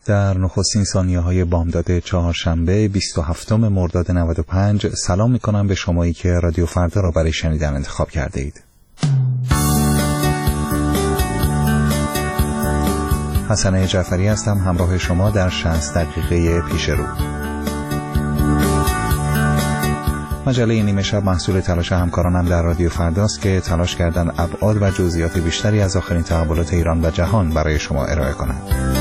در نخستین ثانیه‌های بامداد چهارشنبه 27 مرداد 95 سلام می‌کنم به شمایی که رادیو فردا را برای شنیدن انتخاب کرده اید. حسن جعفری هستم همراه شما در 60 دقیقه پیش رو. مجله نیمه شب محصول تلاش همکارانم در رادیو فرداست که تلاش کردن ابعاد و جزئیات بیشتری از آخرین تحولات ایران و جهان برای شما ارائه کنند.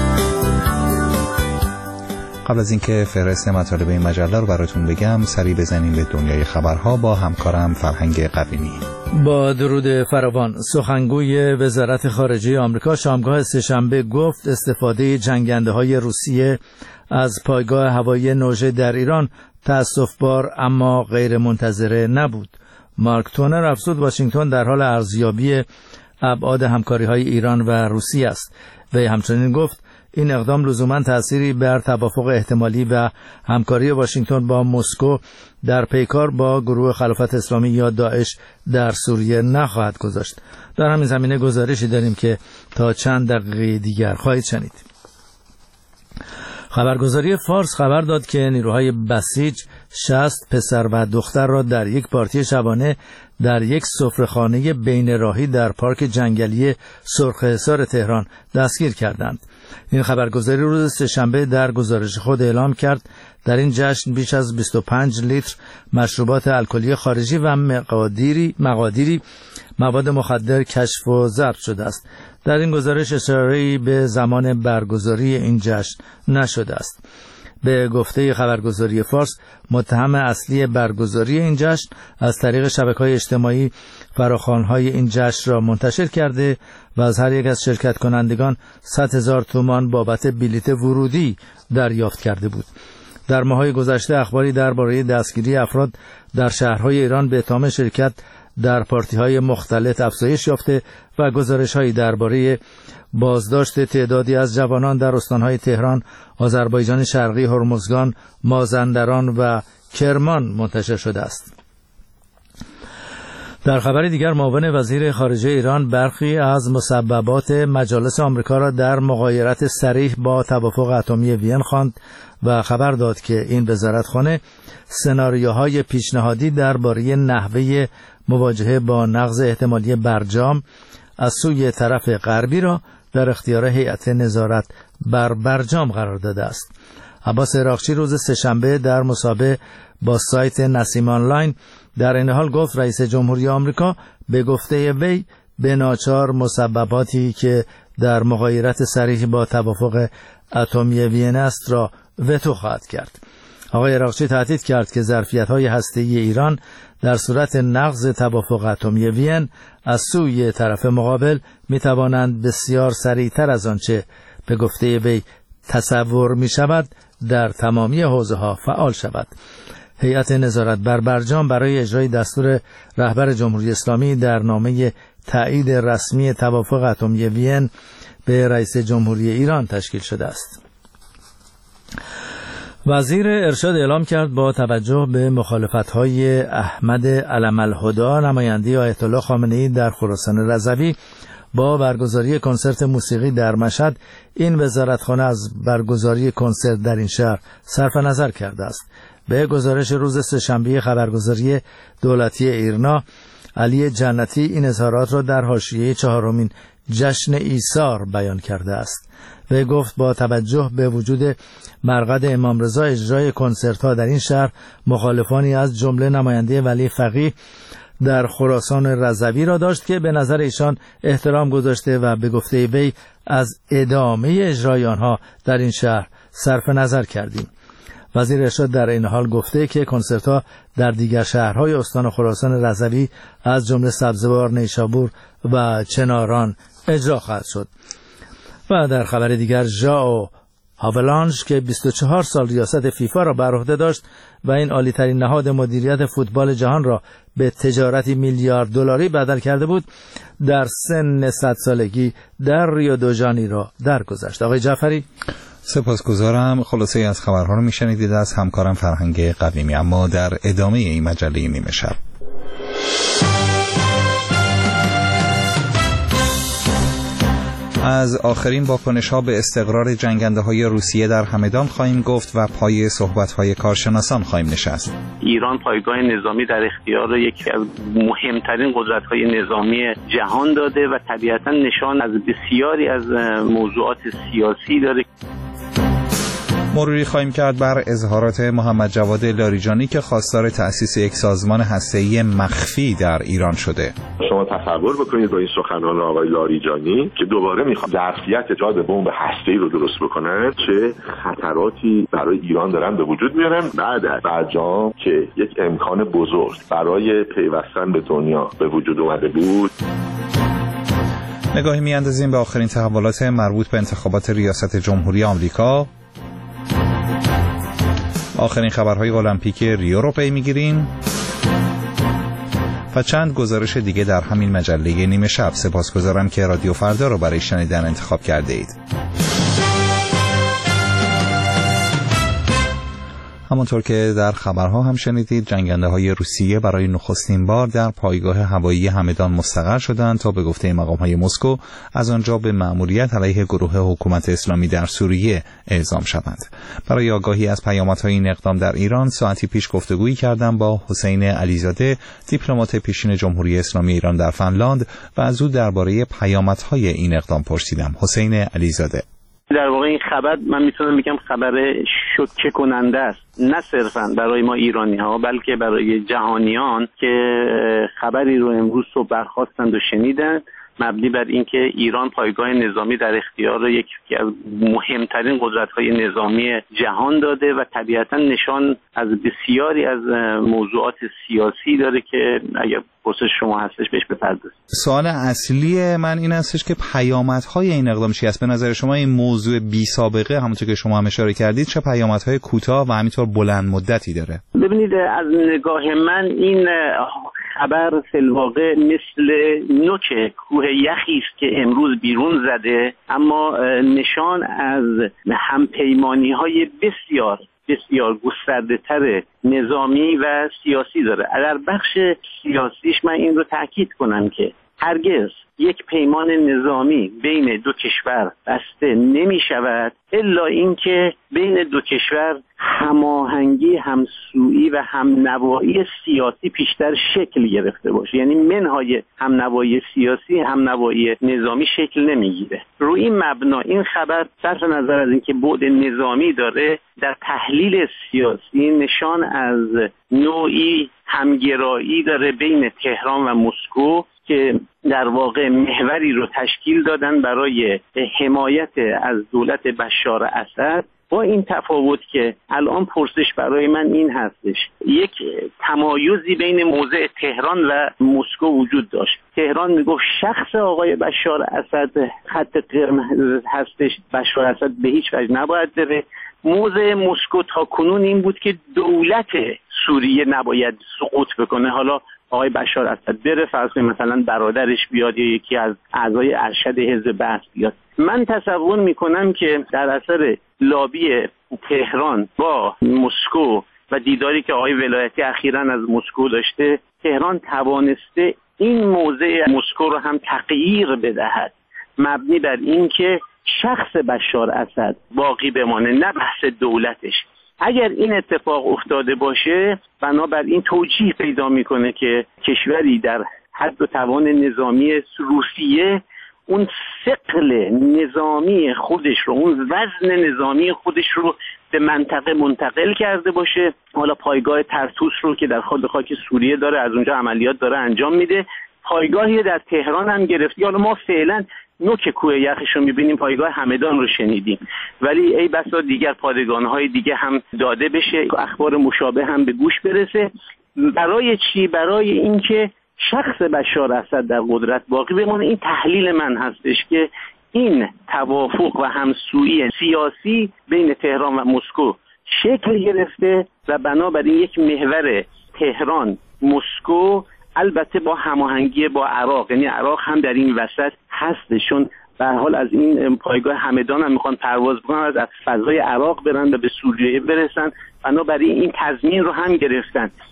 قبل از اینکه فهرست مطالب این مجله رو براتون بگم، سری بزنیم به دنیای خبرها با همکارم فرهنگ قویمی. با درود فراوان، سخنگوی وزارت خارجه آمریکا شامگاه سه‌شنبه گفت استفاده جنگنده‌های روسیه از پایگاه هوایی نوژه در ایران تأسف‌بار اما غیر منتظره نبود. مارک تونر افزود واشنگتن در حال ارزیابی ابعاد همکاری‌های ایران و روسیه است. وی همچنین گفت این اقدام لزوما تأثیری بر توافق احتمالی و همکاری واشنگتن با مسکو در پیکار با گروه خلافت اسلامی یا داعش در سوریه نخواهد گذاشت. در همین زمینه گزارشی داریم که تا چند دقیقه دیگر خواهید شنید. خبرگزاری فارس خبر داد که نیروهای بسیج 60 پسر و دختر را در یک پارتی شبانه در یک سفره‌خانه بین راهی در پارک جنگلی سرخ تهران دستگیر کردند. این خبرگزاری روز سه‌شنبه در گزارش خود اعلام کرد در این جشن بیش از 25 لیتر مشروبات الکلی خارجی و مقادیری مواد مخدر کشف و ضبط شده است. در این گزارش اشاره‌ای به زمان برگزاری این جشن نشده است. به گفته خبرگزاری فارس، متهم اصلی برگزاری این جشن از طریق شبکه‌های اجتماعی فراخوان‌های این جشن را منتشر کرده و از هر یک از شرکت کنندگان 100,000 تومان بابت بلیت ورودی دریافت کرده بود. در ماه‌های گذشته اخباری درباره دستگیری افراد در شهرهای ایران به اتهام شرکت در پارتی‌های مختلط افزایش یافته و گزارش‌هایی درباره بازداشت تعدادی از جوانان در استان‌های تهران، آذربایجان شرقی، هرمزگان، مازندران و کرمان منتشر شده است. در خبر دیگر، معاون وزیر خارجه ایران برخی از مسببات مجالس آمریکا را در مغایرت صریح با توافق اتمی وین خواند و خبر داد که این وزارتخانه سناریوهای پیشنهادی درباره نحوه مواجهه با نقض احتمالی برجام از سوی طرف غربی را در اختیار هیئت نظارت بر برجام قرار داده است. عباس عراقچی روز سه‌شنبه در مصاحبه با سایت نسیم آنلاین در این حال گفت رئیس جمهوری آمریکا به گفته وی به ناچار مسبباتی که در مغایرت صریح با توافق اتمی وین است را وتو خواهد کرد. آقای عراقچی تهدید کرد که ظرفیت‌های هسته‌ای ایران در صورت نقض توافق اتمی وین از سوی طرف مقابل می‌توانند بسیار سریعتر از آنچه به گفته وی تصور می‌شود در تمامی حوزه‌ها فعال شود. هیئت نظارت بر برجام برای اجرای دستور رهبر جمهوری اسلامی در نامه تایید رسمی توافق اتمی وین به رئیس جمهوری ایران تشکیل شده است. وزیر ارشاد اعلام کرد با توجه به مخالفت‌های احمد علم الهدی نماینده آیت الله خامنه‌ای در خراسان رضوی با برگزاری کنسرت موسیقی در مشهد، این وزارتخانه از برگزاری کنسرت در این شهر صرف نظر کرده است. به گزارش روز سه‌شنبه خبرگزاری دولتی ایرنا، علی جنتی این اظهارات را در حاشیه 4مین جشن ایثار بیان کرده است. وی گفت با توجه به وجود مرقد امام رضا اجرای کنسرت‌ها در این شهر، مخالفانی از جمله نماینده ولی فقیه در خراسان رضوی را داشت که به نظر ایشان احترام گذاشته و به گفته وی از ادامه اجرای آنها در این شهر صرف نظر کردیم. وزیر ارشاد در این حال گفته که کنسرت‌ها در دیگر شهرهای استان خراسان رضوی از جمله سبزوار، نیشابور و چناران اجرا خواهد شد. و در خبر دیگر، ژائو هاولانژ که 24 سال ریاست فیفا را بر عهده داشت و این عالی‌ترین نهاد مدیریت فوتبال جهان را به تجارتی میلیارد دلاری بدل کرده بود، در سن 100 سالگی در ریو دو ژانیرو درگذشت. آقای جعفری، سپاسگزارم. خلاصه از خبرها رو میشنیدید از همکارم فرهنگ قویمی. اما در ادامه این مجله نیمه شب، از آخرین واکنش‌ها به استقرار جنگنده‌های روسیه در همدان خواهیم گفت و پای صحبت‌های کارشناسان خواهیم نشست. ایران پایگاه نظامی در اختیار یکی از مهمترین قدرت‌های نظامی جهان داده و طبیعتاً نشان از بسیاری از موضوعات سیاسی داره. مروری خواهیم کرد بر اظهارات محمد جواد لاریجانی که خواستار تأسیس یک سازمان هسته‌ای مخفی در ایران شده. شما تصور بکنید با این سخنان آقای لاریجانی که دوباره میخواد ظرفیت ایجاد بمب هسته‌ای رو درست بکنن، چه خطراتی برای ایران دارن به وجود میارن بعد از برجام که یک امکان بزرگ برای پیوستن به دنیا به وجود اومده بود. نگاهی میاندازیم به آخرین تحولات مربوط به انتخابات ریاست جمهوری آمریکا. آخرین خبرهای المپیک ریو رو پی میگیریم و چند گزارش دیگه در همین مجله نیمه شب. سپاسگزارم که رادیو فردا رو برای شنیدن انتخاب کرده اید. همونطور که در خبرها هم شنیدید، جنگنده‌های روسیه برای نخستین بار در پایگاه هوایی همدان مستقر شدند تا به گفته مقام‌های مسکو از آنجا به مأموریت علیه گروه حکومت اسلامی در سوریه اعزام شوند. برای آگاهی از پیامدهای این اقدام در ایران ساعتی پیش گفتگویی کردم با حسین علیزاده، دیپلمات پیشین جمهوری اسلامی ایران در فنلاند و از او درباره پیامدهای این اقدام پرسیدم. حسین علیزاده: در واقع این خبر من میتونم بگم خبر شوکه کننده است، نه صرفا برای ما ایرانی ها بلکه برای جهانیان که خبری رو امروز صبح برخاستند و شنیدن مبنی بر اینکه ایران پایگاه نظامی در اختیار یکی از مهمترین قدرت‌های نظامی جهان داده و طبیعتاً نشان از بسیاری از موضوعات سیاسی داره که اگر پرسش شما هستش بهش بپردازید. سوال اصلی من این هستش که پیامدهای این اقدام چی است؟ به نظر شما این موضوع بی سابقه همونطور که شما هم اشاره کردید چه پیامدهای کوتاه و همینطور بلند مدتی داره؟ ببینید، از نگاه من این خبر فی‌الواقع مثل نوک کوه یخی است که امروز بیرون زده، اما نشان از همپیمانی‌های بسیار گسترده‌تر نظامی و سیاسی داره. در بخش سیاسیش من این رو تأکید کنم که هرگز یک پیمان نظامی بین دو کشور بسته نمی شود الا اینکه بین دو کشور هماهنگی، همسویی و همنوایی سیاسی پیشتر شکل گرفته باشه. یعنی منهای همنوایی سیاسی، همنوایی نظامی شکل نمیگیره. روی این مبنا این خبر صرف نظر از اینکه بعد نظامی داره، در تحلیل سیاسی نشان از نوعی همگرایی داره بین تهران و مسکو که در واقع محوری رو تشکیل دادن برای حمایت از دولت بشار اسد، با این تفاوت که الان پرسش برای من این هستش: یک تمایزی بین موضع تهران و مسکو وجود داشت. تهران میگفت شخص آقای بشار اسد خط قرمز هستش، بشار اسد به هیچ وجه نباید بره. موضع مسکو تا کنون این بود که دولت سوریه نباید سقوط بکنه. حالا آقای بشار اسد بره، فرض کنید مثلا برادرش بیاد یا یکی از اعضای ارشد حزب بعث بیاد. من تصور میکنم که در اثر لابی تهران با مسکو و دیداری که آقای ولایتی اخیراً از مسکو داشته، تهران توانسته این موضع مسکو رو هم تغییر بدهد، مبنی بر این که شخص بشار اسد باقی بمانه، نه بحث دولتش. اگر این اتفاق افتاده باشه، بنابراین توجیه پیدا میکنه که کشوری در حد و توان نظامی روسیه اون ثقل نظامی خودش رو، اون وزن نظامی خودش رو به منطقه منتقل کرده باشه. حالا پایگاه طرطوس رو که در خاک سوریه داره، از اونجا عملیات داره انجام میده، پایگاهی در تهران هم گرفتی. حالا ما فعلا نوک کوه یخش رو میبینیم، پایگاه همدان رو شنیدیم، ولی ای بسا دیگر پادگان‌های دیگه هم داده بشه، اخبار مشابه هم به گوش برسه. برای چی؟ برای اینکه شخص بشار اسد در قدرت باقی بمونه. این تحلیل من هستش که این توافق و همسویی سیاسی بین تهران و مسکو شکل گرفته و بنابراین یک محور تهران مسکو، البته با هماهنگی با عراق، یعنی عراق هم در این وسط هستشون. به هر حال از این پایگاه همدان هم میخوان پرواز بکنن، از فضای عراق برن و به سوریه برسن، بنابراین این تضمین رو هم گرفتن.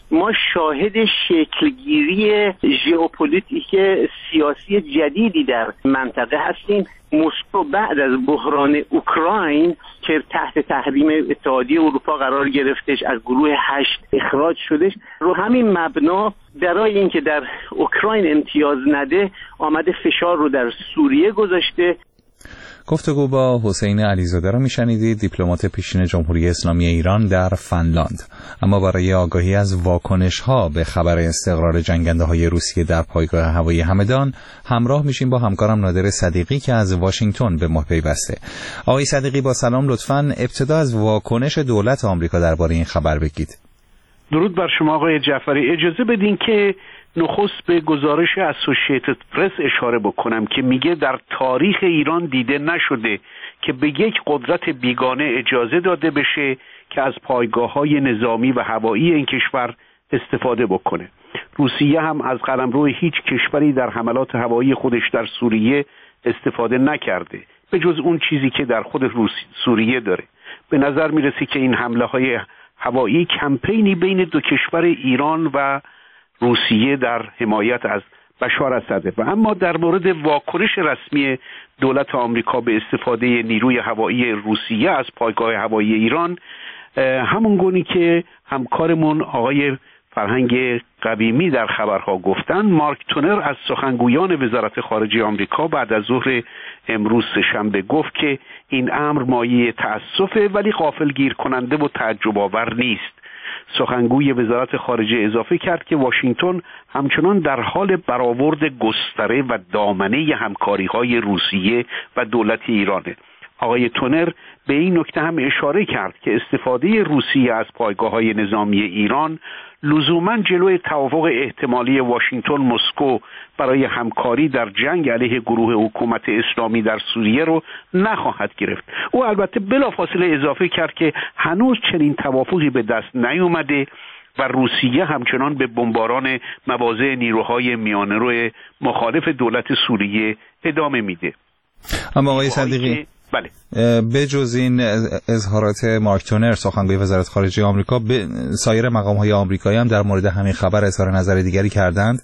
ما شاهد شکلگیری ژئوپلیتیک سیاسی جدیدی در منطقه هستیم. مسکو بعد از بحران اوکراین که تحت تحریم اتحادیه اروپا قرار گرفتش، از گروه 8 اخراج شدش، رو همین مبنا برای اینکه در اوکراین امتیاز نده آمده فشار رو در سوریه گذاشته. گفتگو با حسین علیزاده را میشنیدید، دیپلمات پیشین جمهوری اسلامی ایران در فنلاند. اما برای آگاهی از واکنش‌ها به خبر استقرار جنگنده‌های روسیه در پایگاه هوایی همدان همراه میشیم با همکارم نادر صدیقی که از واشنگتن به ما پیوسته. آقای صدیقی با سلام، لطفاً ابتدا از واکنش دولت آمریکا درباره این خبر بگید. درود بر شما آقای جعفری. اجازه بدین که نخست به گزارش اسوسییتد پرس اشاره بکنم که میگه در تاریخ ایران دیده نشده که به یک قدرت بیگانه اجازه داده بشه که از پایگاه‌های نظامی و هوایی این کشور استفاده بکنه. روسیه هم از قلمرو هیچ کشوری در حملات هوایی خودش در سوریه استفاده نکرده به جز اون چیزی که در خود سوریه داره. به نظر میرسه که این حمله‌های هوایی کمپینی بین دو کشور ایران و روسیه در حمایت از بشار اسده. و اما در مورد واکنش رسمی دولت آمریکا به استفاده نیروی هوایی روسیه از پایگاه هوایی ایران، همون گونی که همکارمون آقای فرهنگ قویمی در خبرها گفتن، مارک تونر از سخنگویان وزارت خارجه آمریکا بعد از ظهر امروز سه‌شنبه گفت که این امر مایه تأسفه ولی غافلگیر کننده و تعجب آور نیست. سخنگوی وزارت خارجه اضافه کرد که واشنگتن همچنان در حال برآورد گستره و دامنه همکاری‌های روسیه و دولت ایرانه. آقای تونر به این نکته هم اشاره کرد که استفاده روسیه از پایگاه‌های نظامی ایران لزوماً جلوی توافق احتمالی واشنگتن مسکو برای همکاری در جنگ علیه گروه حکومت اسلامی در سوریه رو نخواهد گرفت. او البته بلافاصله اضافه کرد که هنوز چنین توافقی به دست نیامده و روسیه همچنان به بمباران مواضع نیروهای میانه‌رو مخالف دولت سوریه ادامه میده. اما آقای صدیقی، بله، بجز این اظهارات مارک تونر سخنگوی وزارت خارجه آمریکا، سایر مقام‌های آمریکایی هم در مورد همین خبر اظهار نظر دیگری کردند؟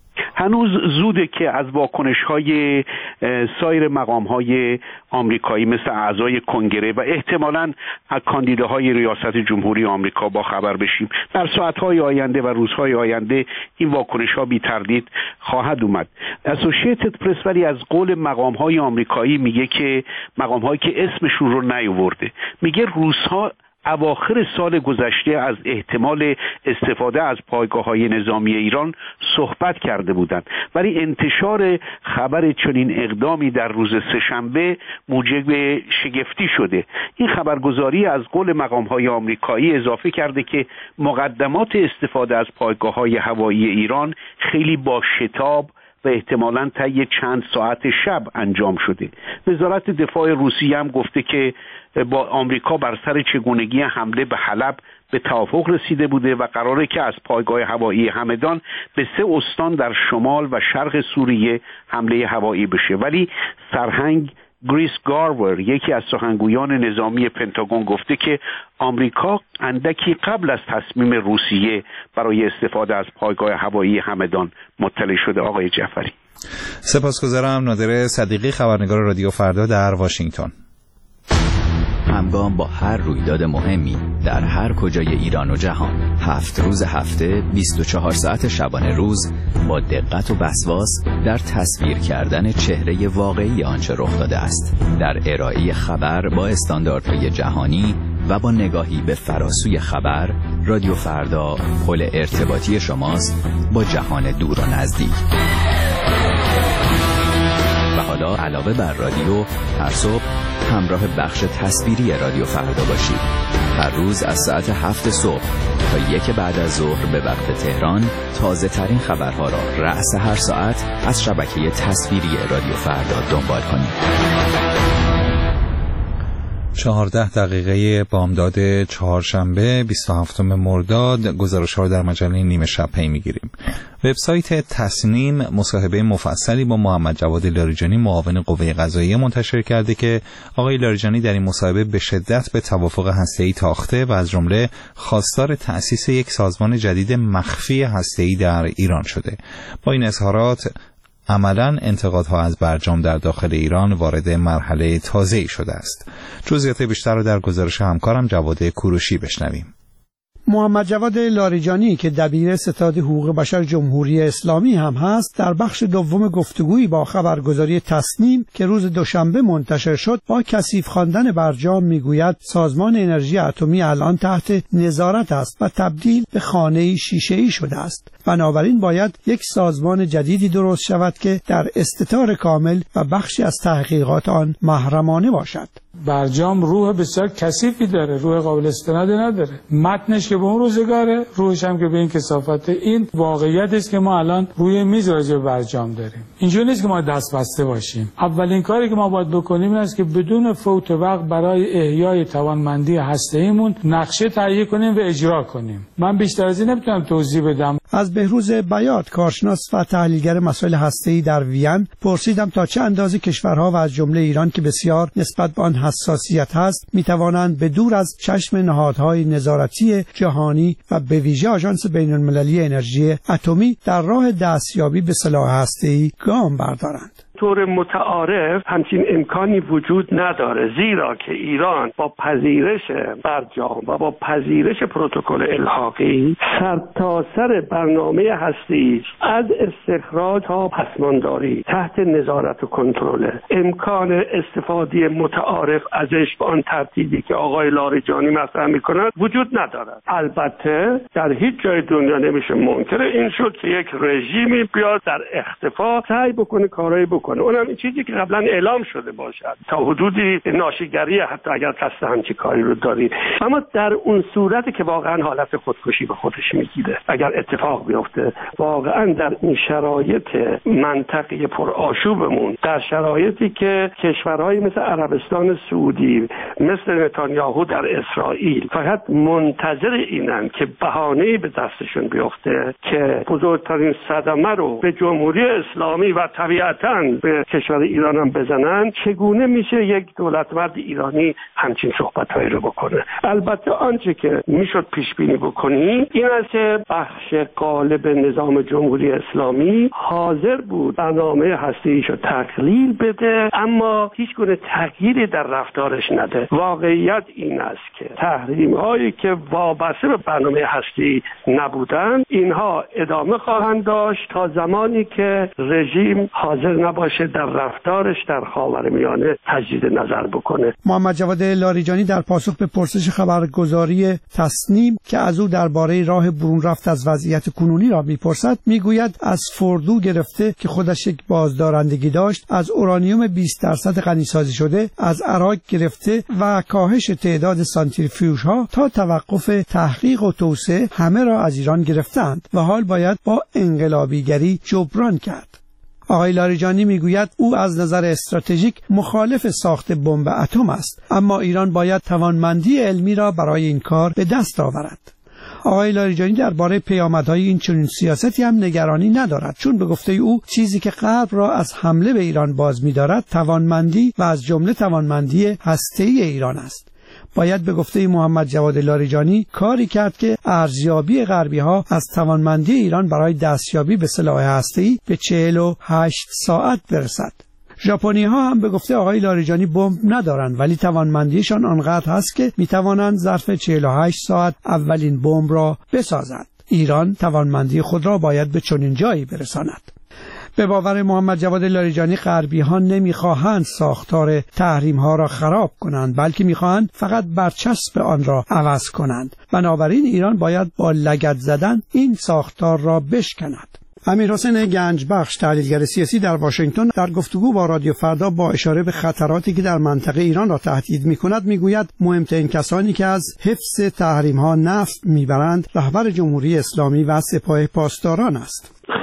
هنوز زوده که از واکنش‌های سایر مقام‌های آمریکایی مثل اعضای کنگره و احتمالاً کاندیداهای ریاست جمهوری آمریکا با خبر بشیم. در ساعت‌های آینده و روزهای آینده این واکنش‌ها بی تردید خواهد اومد. اسوسییتد پرس ولی از قول مقام‌های آمریکایی میگه که مقام‌هایی که اسمشون رو نیاورده، میگه روس‌ها اواخر سال گذشته از احتمال استفاده از پایگاه‌های نظامی ایران صحبت کرده بودند، ولی انتشار خبر چنین اقدامی در روز سه‌شنبه موجب شگفتی شده. این خبرگزاری از قول مقام‌های آمریکایی اضافه کرده که مقدمات استفاده از پایگاه‌های هوایی ایران خیلی با شتاب و احتمالاً طی چند ساعت شب انجام شده. وزارت دفاع روسیه هم گفته که با آمریکا بر سر چگونگی حمله به حلب به توافق رسیده بوده و قراره که از پایگاه هوایی همدان به 3 استان در شمال و شرق سوریه حمله هوایی بشه. ولی سرهنگ گریس گارور، یکی از سخنگویان نظامی پنتاگون، گفته که آمریکا اندکی قبل از تصمیم روسیه برای استفاده از پایگاه هوایی همدان مطلع شده. آقای جعفری، سپاسگزارم. نادر صدیقی، خبرنگار رادیو فردا در واشنگتن. همگام با هر رویداد مهمی در هر کجای ایران و جهان، 7 روز هفته، 24 ساعت شبانه روز، با دقت و وسواس در تصویر کردن چهره واقعی آنچه رخ داده است، در ارائه خبر با استانداردهای جهانی و با نگاهی به فراسوی خبر. رادیو فردا پل ارتباطی شماست با جهان دور و نزدیک. و حالا علاوه بر رادیو، هر صبح همراه بخش تصویری رادیو فردا باشید. هر روز از ساعت 7 صبح تا 1 بعد از ظهر به وقت تهران تازه ترین خبرها را رأس هر ساعت از شبکه تصویری رادیو فردا دنبال کنید. 14 بامداد چهارشنبه 27 مرداد گزارش‌ها در مجله نیمه شب پی می‌گیریم. وبسایت تصنیم مصاحبه مفصلی با محمد جواد لاریجانی معاون قوه قضاییه منتشر کرده که آقای لاریجانی در این مصاحبه به شدت به توافق هسته‌ای تاخته و از جمله خواستار تأسیس یک سازمان جدید مخفی هسته‌ای در ایران شده. با این اظهارات عملاً انتقادها از برجام در داخل ایران وارد مرحله تازه‌ای شده است. جزئیات بیشتر را در گزارش همکارم جواد کوروشی بشنویم. محمد جواد لاریجانی که دبیر ستاد حقوق بشر جمهوری اسلامی هم هست، در بخش دوم گفتگویی با خبرگزاری تصنیم که روز دوشنبه منتشر شد با کثیف خواندن برجام میگوید سازمان انرژی اتمی الان تحت نظارت است و تبدیل به خانه شیشه‌ای شده است. بنابراین باید یک سازمان جدیدی درست شود که در استتار کامل و بخشی از تحقیقات آن محرمانه باشد. برجام روح بسیار کثیفی داره، روح قابل استنادی نداره. متنش که به اون روزگاره، روحش هم که به این کثافت. این واقعیتی است که ما الان روی میز راجع به برجام داریم. اینجوری نیست که ما دست بسته باشیم. اولین کاری که ما باید بکنیم این است که بدون فوت وقت برای احیای توانمندی هسته‌ایمون نقشه تهیه کنیم و اجرا کنیم. من بیشتر از این نمیتونم توضیح بدم. از بهروز بیات، کارشناس و تحلیلگر مسائل هسته‌ای در وین، پرسیدم تا چه اندازه کشورها و از جمله ایران که بسیار نسبت به آن حساسیت هست میتوانند به دور از چشم نهادهای نظارتی جهانی و به ویژه آژانس بین‌المللی انرژی اتمی در راه دستیابی به سلاح هسته‌ای گام بردارند. طور متعارف همچین امکانی وجود نداره، زیرا که ایران با پذیرش برجام و با پذیرش پروتکل الحاقی سرتاسر برنامه هسته‌ای از استخراج تا پسمانداری تحت نظارت و کنترل. امکان استفاده متعارف ازش به آن ترتیبی که آقای لاریجانی مطرح می‌کند وجود ندارد. البته در هیچ جای دنیا نمیشه منکر این شد که یک رژیمی بیاد در اختفا سعی بکنه کارایی بکنه. اونم این چیزی که قبلا اعلام شده باشد تا حدودی ناشیگری، حتی اگر قصد همچین کاری رو داری. اما در اون صورتی که واقعا حالت خودکشی به خودش میگیره، اگر اتفاق بیفته واقعا در این شرایط منطقه پرآشوبمون، در شرایطی که کشورهای مثل عربستان سعودی، مثل نتانیاهو در اسرائیل فقط منتظر اینن که بهانه‌ای به دستشون بیفته که بزرگترین صدمه رو به جمهوری اسلامی و طبیعتاً به کشور ایران هم بزنن، چگونه میشه یک دولتمرد ایرانی همچین صحبت‌هایی رو بکنه؟ البته آنچه که میشد پیش بینی بکنی این است که بخش غالب نظام جمهوری اسلامی حاضر بود برنامه هسته‌ایشو تقلیل بده، اما هیچ گونه تغییری در رفتارش نده. واقعیت این است که تحریم‌هایی که وابسته به برنامه هسته‌ای نبودن، اینها ادامه خواهند داشت تا زمانی که رژیم حاضر نباشه در رفتارش در خاورمیانه تجدید نظر بکنه. محمد جواد لاریجانی در پاسخ به پرسش خبرگزاری تصنیم که از او درباره راه برون رفت از وضعیت کنونی را میپرسد، میگوید از فردو گرفته که خودش یک بازدارندگی داشت، از اورانیوم 20% غنیسازی شده، از عراق گرفته و کاهش تعداد سانتریفیوژها تا توقف تحقیق و توسعه همه را از ایران گرفتند و حال باید با انقلابیگری جبران کرد. آقای لاریجانی میگوید او از نظر استراتژیک مخالف ساخت بمب اتم است، اما ایران باید توانمندی علمی را برای این کار به دست آورد. آقای لاریجانی درباره پیامدهای این چنین سیاستی هم نگرانی ندارد، چون به گفته او چیزی که غرب را از حمله به ایران باز می‌دارد توانمندی و از جمله توانمندی هسته‌ای ایران است. باید به گفته محمد جواد لاریجانی کاری کرد که ارزیابی غربی‌ها از توانمندی ایران برای دستیابی به سلاح هسته‌ای به 48 ساعت برسد. ژاپنی‌ها هم به گفته آقای لاریجانی بمب ندارند، ولی توانمندیشان آنقدر هست که می‌توانند ظرف 48 ساعت اولین بمب را بسازند. ایران توانمندی خود را باید به چنین جایی برساند. به باور محمد جواد لاریجانی غربی‌ها نمی‌خواهند ساختار تحریم‌ها را خراب کنند، بلکه می‌خواهند فقط برچسب آن را عوض کنند. بنابراین ایران باید با لگد زدن این ساختار را بشکند. امیرحسین گنجبخش، تحلیلگر سیاسی در واشنگتن، در گفتگو با رادیو فردا با اشاره به خطراتی که در منطقه ایران را تهدید می‌کند میگوید مهمترین کسانی که از حفظ تحریم‌ها نفع می‌برند رهبر جمهوری اسلامی و سپاه پاسداران است.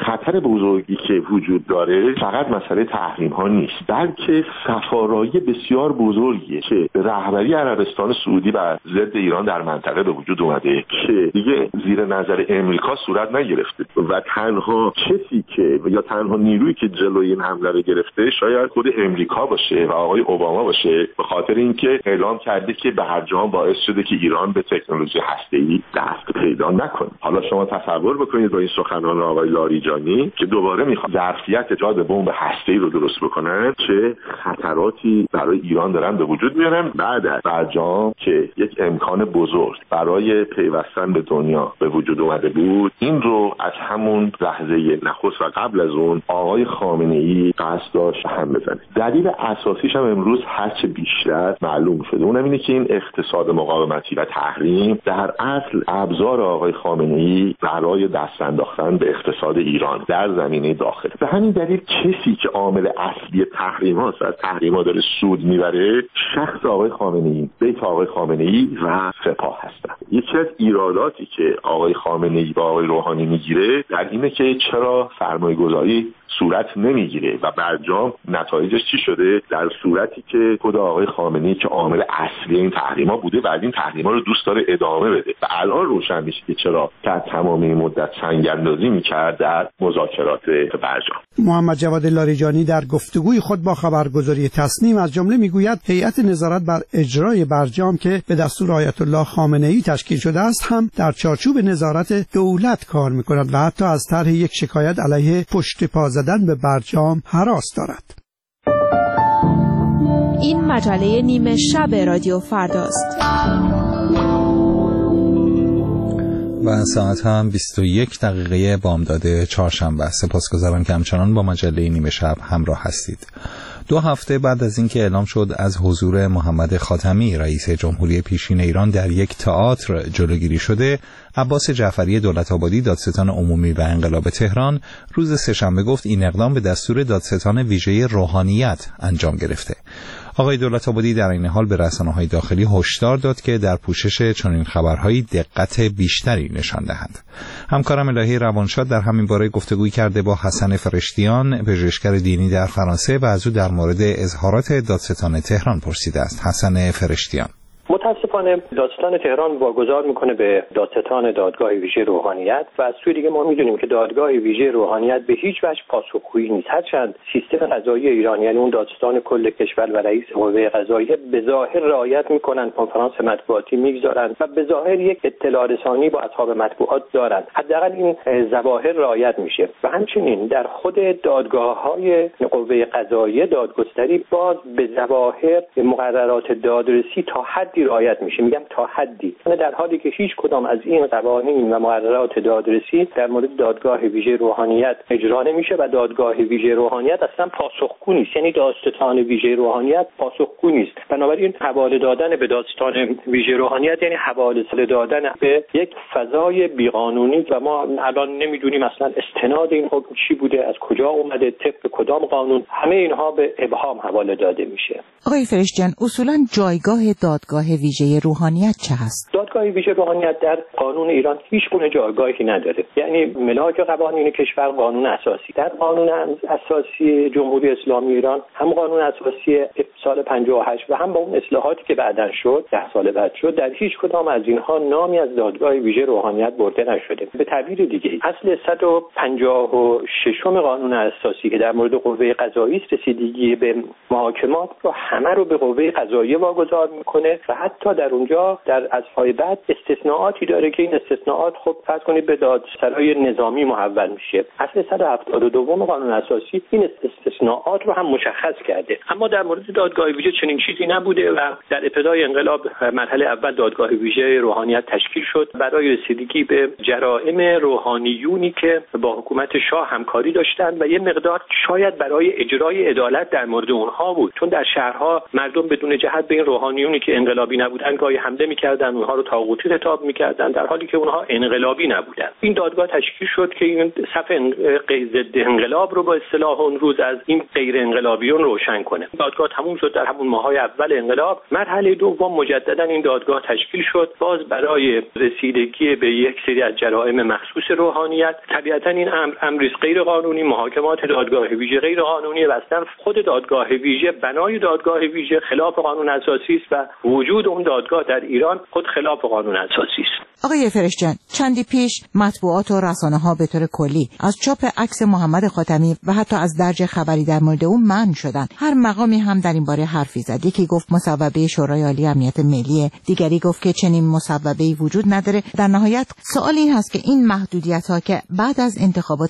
خطر بزرگی که وجود داره فقط مسئله تحریم ها نیست، بلکه صفارایی بسیار بزرگیه که به رهبری عربستان سعودی بر ضد ایران در منطقه به وجود اومده که دیگه زیر نظر امریکا صورت نگرفته و تنها کسی که یا تنها نیرویی که جلوی این حمله رو گرفته شاید خود امریکا باشه و آقای اوباما باشه، به خاطر اینکه اعلام کرده که به هر جهان باعث شده که ایران به تکنولوژی هسته‌ای دست پیدا نکنه. حالا شما تصور بکنید با این سخنان آقای لاریجانی که دوباره میخواد ظرفیت ایجاد بمب هسته‌ای رو درست بکنن، چه خطراتی برای ایران دارن به وجود میارن بعد از برجام که یک امکان بزرگ برای پیوستن به دنیا به وجود اومده بود. این رو از همون لحظه نخست و قبل از اون آقای خامنه‌ای قصد داشت هم بزنه. دلیل اساسیش هم امروز هرچه بیشتر معلوم شده، اونم اینه که این اقتصاد مقاومتی و تحریم در اصل ابزار آقای خامنه‌ای برای دست انداختن به اقتصاد ایران در زمینه داخل. به همین دلیل کسی که عامل اصلی تحریم‌هاست، از تحریم‌ها داره سود میبره، شخص آقای خامنه‌ای، بیت آقای خامنه‌ای و سپاه هستن. یکی از ایراداتی که آقای خامنه‌ای با آقای روحانی میگیره در اینه که چرا سرمایه‌گذاری صورت نمیگیره و برجام نتایجش چی شده؟ در صورتی که خود آقای خامنه‌ای که عامل اصلی این تحریم‌ها بوده بعد این تحریم‌ها رو دوست داره ادامه بده و الان روشن میشه که چرا در تمام این مدت سنگ‌اندازی می‌کرد در مذاکرات برجام. محمد جواد لاریجانی در گفتگوی خود با خبرگزاری تصنیم از جمله میگوید هیئت نظارت بر اجرای برجام که به دستور آیت الله خامنه‌ای تشکیل شده است هم در چارچوب نظارت دولت کار می‌کند و حتی از طرح یک شکایت علیه پشت پا زدن به برجام هراس دارد. این مجله نیمه شب رادیو فرداست و ساعت هم 21 دقیقه بامداد چهارشنبه. سپاسگزارم که همچنان با مجله نیمه شب همراه هستید. 2 هفته بعد از اینکه اعلام شد از حضور محمد خاتمی رئیس جمهوری پیشین ایران در یک تئاتر جلوگیری شده، عباس جعفری دولت‌آبادی دادستان عمومی و انقلاب تهران روز سه‌شنبه گفت این اقدام به دستور دادستان ویژه روحانیت انجام گرفته. آقای دولت‌آبادی در این حال به رسانه‌های داخلی هشدار داد که در پوشش چنین خبرهایی دقت بیشتری نشان دهند. همکارم الهی روانشاد در همین باره گفتگویی کرده با حسن فرشتیان، پژوهشگر دینی در فرانسه، و از او در مورد اظهارات دادستان تهران پرسیده است. حسن فرشتیان: متاسفانه دادستان تهران واگذار میکنه به دادستان دادگاه ویژه روحانیت و از سوی دیگه ما میدونیم که دادگاه ویژه روحانیت به هیچ وجه پاسخگویی نیست. هرچند سیستم قضایی ایران یعنی اون دادستان کل کشور و رئیس قوه قضاییه به ظاهر رعایت میکنن، کنفرانس مطبوعاتی میگذارن و به ظاهر یک اطلاع رسانی با اصحاب مطبوعات دارن، حداقل این ظواهر رعایت میشه. و همچنین در خود دادگاه‌های قوه قضاییه دادگستری باز به ظواهر مقررات دادرسی تا حدی رعایت میشه. میگم تا حدی، یعنی در حالی که هیچ کدام از این قوانین و مقررات دادرسی در مورد دادگاه ویژه روحانیت اجرا نمیشه و دادگاه ویژه روحانیت اصلا پاسخگو نیست، یعنی دادستان ویژه روحانیت پاسخگو نیست. بنابراین حواله دادن به دادستان ویژه روحانیت یعنی حواله دادن به یک فضای بیقانونی و ما الان نمیدونیم اصلا استناد این حکم چی بوده، از کجا اومده، طبق کدام قانون، همه اینها به ابهام حواله داده میشه. آقای فرشتیان، اصولا جایگاه دادگاه ویژه روحانیت چه هست؟ دادگاه ویژه روحانیت در قانون ایران هیچ گونه جایگاهی نداره. یعنی ملاک قوانین کشور قانون اساسی، در قانون اساسی جمهوری اسلامی ایران هم قانون اساسی سال 58 و هم با اون اصلاحاتی که بعداً شد 10 سال بعد شد، در هیچ کدام از اینها نامی از دادگاه ویژه روحانیت برده نشده. به تعبیر دیگه اصل 156 قانون اساسی که در مورد قوه قضاییه رسیدگی به محاکمات رو همه رو به قوه قضاییه واگذار میکنه و حتی در اونجا در اصفهای بعد استثناءاتی داره که این استثناءات خب فرض کنید به دادسرای نظامی محول میشه. اصل 172 قانون اساسی این استثناءات رو هم مشخص کرده. اما در مورد دادگاه ویژه چنین چیزی نبوده و در ابتدای انقلاب مرحله اول دادگاه ویژه روحانیت تشکیل شد برای رسیدگی به جرائم روحانیونی که با حکومت شاه همکاری داشتند و یه مقدار شاید برای اجرای عدالت در مورد اونها بود، چون در شهرها مردم بدون جهت به این روحانیونی که انقلابی نبودن گاهی حمله می‌کردن، اونها رو طاغوتی خطاب می‌کردند در حالی که اونها انقلابی نبودند. این دادگاه تشکیل شد که این صف ضد انقلاب رو با اصطلاح اون روز از این غیر انقلابیون روشن کنه. دادگاه تموم شد در همون ماه‌های اول انقلاب. مرحله دوم مجددا این دادگاه تشکیل شد باز برای رسیدگی به یک سری از جرائم مخصوص روحانیت. طبیعتا این امر غیر قانونی، محاکمات دادگاه ویژه غیر قانونی و اصلا خود دادگاه ویژه، بنای دادگاه ویژه خلاف قانون اساسی است و وجود اون دادگاه در ایران خود خلاف قانون اساسی است. آقای فرشجان، چندی پیش مطبوعات و رسانه‌ها به طور کلی از چاپ عکس محمد خاتمی و حتی از درج خبری در مورد او منع شدند. هر مقامی هم در این باره حرفی زد. یکی گفت مصوبه شورای عالی امنیت ملی، دیگری گفت که چنین مصوبه‌ای وجود نداره. در نهایت سوال این هست که این محدودیت‌ها که بعد از انتخابات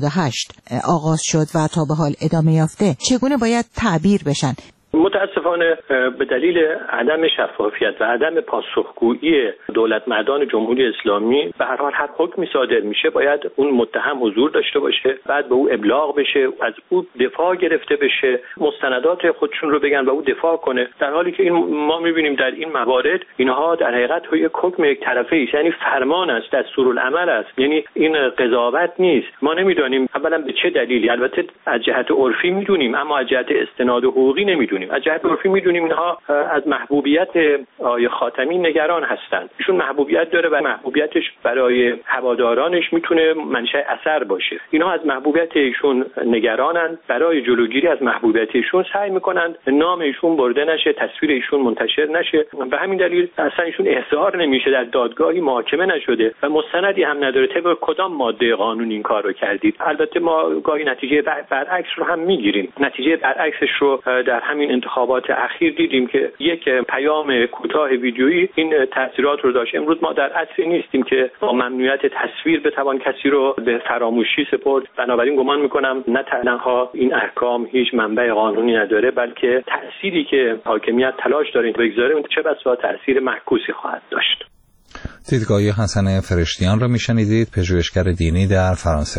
88 آغاز شد و تا به حال ادامه یافته چگونه باید تعبیر بشن؟ متاسفانه به دلیل عدم شفافیت و عدم پاسخگویی دولت مردان جمهوری اسلامی به هر حال هر حکمی صادر میشه باید اون متهم حضور داشته باشه، بعد به او ابلاغ بشه، از او دفاع گرفته بشه، مستندات خودشون رو بگن و او دفاع کنه، در حالی که ما میبینیم در این موارد اینها در حقیقت یک حکم یک طرفه است، یعنی فرمان است، دستورالعمل است، یعنی این قضاوت نیست. ما نمیدونیم اولا به چه دلیلی، البته از جهت عرفی میدونیم اما از جهت استناد حقوقی نمیدونیم. از جهت عرفی میدونیم اینها از محبوبیت آقای خاتمی نگران هستند. ایشون محبوبیت داره و محبوبیتش برای هوادارانش میتونه منشأ اثر باشه. اینها از محبوبیت ایشون نگرانند، برای جلوگیری از محبوبیت ایشون سعی میکنند نام ایشون برده نشه، تصویر ایشون منتشر نشه. به همین دلیل اصلا ایشون احضار نمیشه، در دادگاهی محاکمه نشده و مستندی هم نداره طبق کدام ماده قانونی این کارو کردید. البته ما گاهی نتیجه برعکس رو هم میگیریم. نتیجه برعکسش رو در همین انتخابات اخیر دیدیم که یک پیام کوتاه ویدیویی این تاثیرات رو داشت. امروز ما در عصری نیستیم که با ممنوعیت تصویر بتوان کسی رو به فراموشی سپرد. بنابراین گمان میکنم نه تنها این احکام هیچ منبع قانونی نداره، بلکه تأثیری که حاکمیت تلاش داره بگذاره چه بسا تأثیر معکوسی خواهد داشت. دیدگاه حسن فرشتیان رو میشنیدید، پژوهشگر دینی در فرانسه.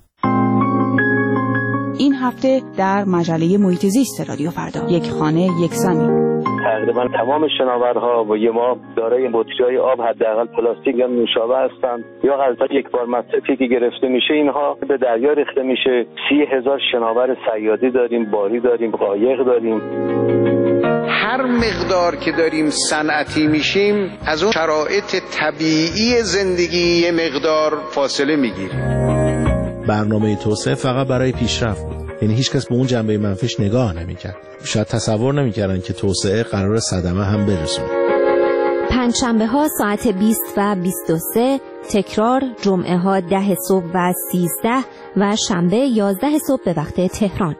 این هفته در مجله محیط زیست رادیو فردا، یک خانه یک زمین. تقریبا تمام شناورها و ما دارای بطری‌های آب حداقل پلاستیک یا نوشابه هستند یا غلطا یک بار مصرفی که گرفته میشه اینها به دریا ریخته میشه. 30,000 شناور صیادی داریم، باری داریم، قایق داریم. هر مقدار که داریم صنعتی میشیم از اون شرایط طبیعی زندگی یه مقدار فاصله میگیریم. برنامه توسعه فقط برای پیشرفت بود، یعنی هیچ کس به اون جنبه منفیش نگاه نمی‌کرد. شاید تصور نمی‌کردن که توسعه قرار صدمه هم برسونه. پنجشنبه‌ها ساعت 20 و 23، تکرار جمعه‌ها 10 صبح و 13 و شنبه 11 صبح به وقت تهران.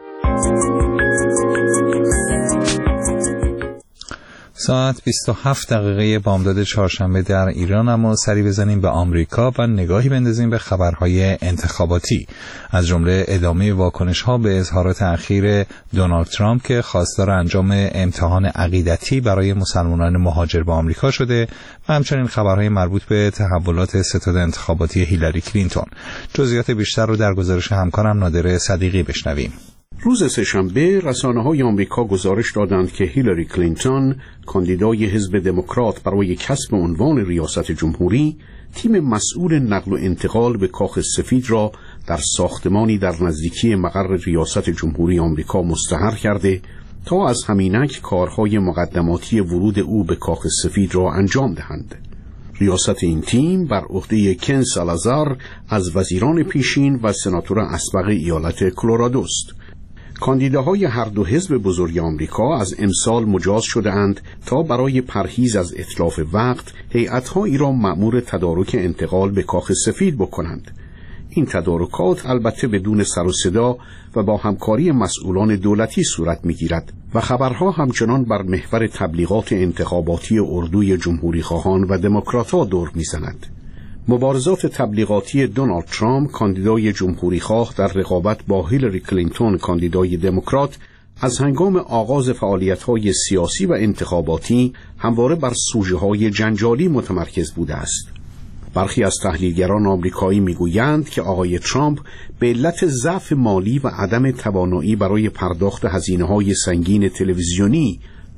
ساعت 27 دقیقه بامداد چهارشنبه در ایران. اما سری بزنیم به آمریکا و نگاهی بندازیم به خبرهای انتخاباتی، از جمله ادامه واکنش‌ها به اظهارات اخیر دونالد ترامپ که خواستار انجام امتحان عقیدتی برای مسلمانان مهاجر به آمریکا شده و همچنین خبرهای مربوط به تحولات ستاد انتخاباتی هیلاری کلینتون. جزئیات بیشتر رو در گزارش همکارم نادر صدیقی بشنویم. روز سه‌شنبه رسانه‌های آمریکا گزارش دادند که هیلاری کلینتون، کاندیدای حزب دموکرات برای کسب عنوان ریاست جمهوری، تیم مسئول نقل و انتقال به کاخ سفید را در ساختمانی در نزدیکی مقر ریاست جمهوری آمریکا مستحر کرده تا از همینک کارهای مقدماتی ورود او به کاخ سفید را انجام دهند. ریاست این تیم بر عهده کن سالازار از وزیران پیشین و سناتور اسبق ایالت کلرادو است. کاندیداهای هر دو حزب بزرگ آمریکا از امسال مجاز شده‌اند تا برای پرهیز از اتلاف وقت هیئت‌هایی را مأمور تدارک انتقال به کاخ سفید بکنند. این تدارکات البته بدون سر و صدا و با همکاری مسئولان دولتی صورت می‌گیرد و خبرها همچنان بر محور تبلیغات انتخاباتی اردوی جمهوری خواهان و دموکرات‌ها دور می‌زند. مبارزات تبلیغاتی دونالد ترامپ کاندیدای جمهوری خواه در رقابت با هیلاری کلینتون کاندیدای دموکرات از هنگام آغاز فعالیت‌های سیاسی و انتخاباتی همواره بر سوژه‌های جنجالی متمرکز بوده است. برخی از تحلیلگران آمریکایی میگویند که آقای ترامپ به علت ضعف مالی و عدم توانایی برای پرداخت هزینه‌های سنگین تلویزیونی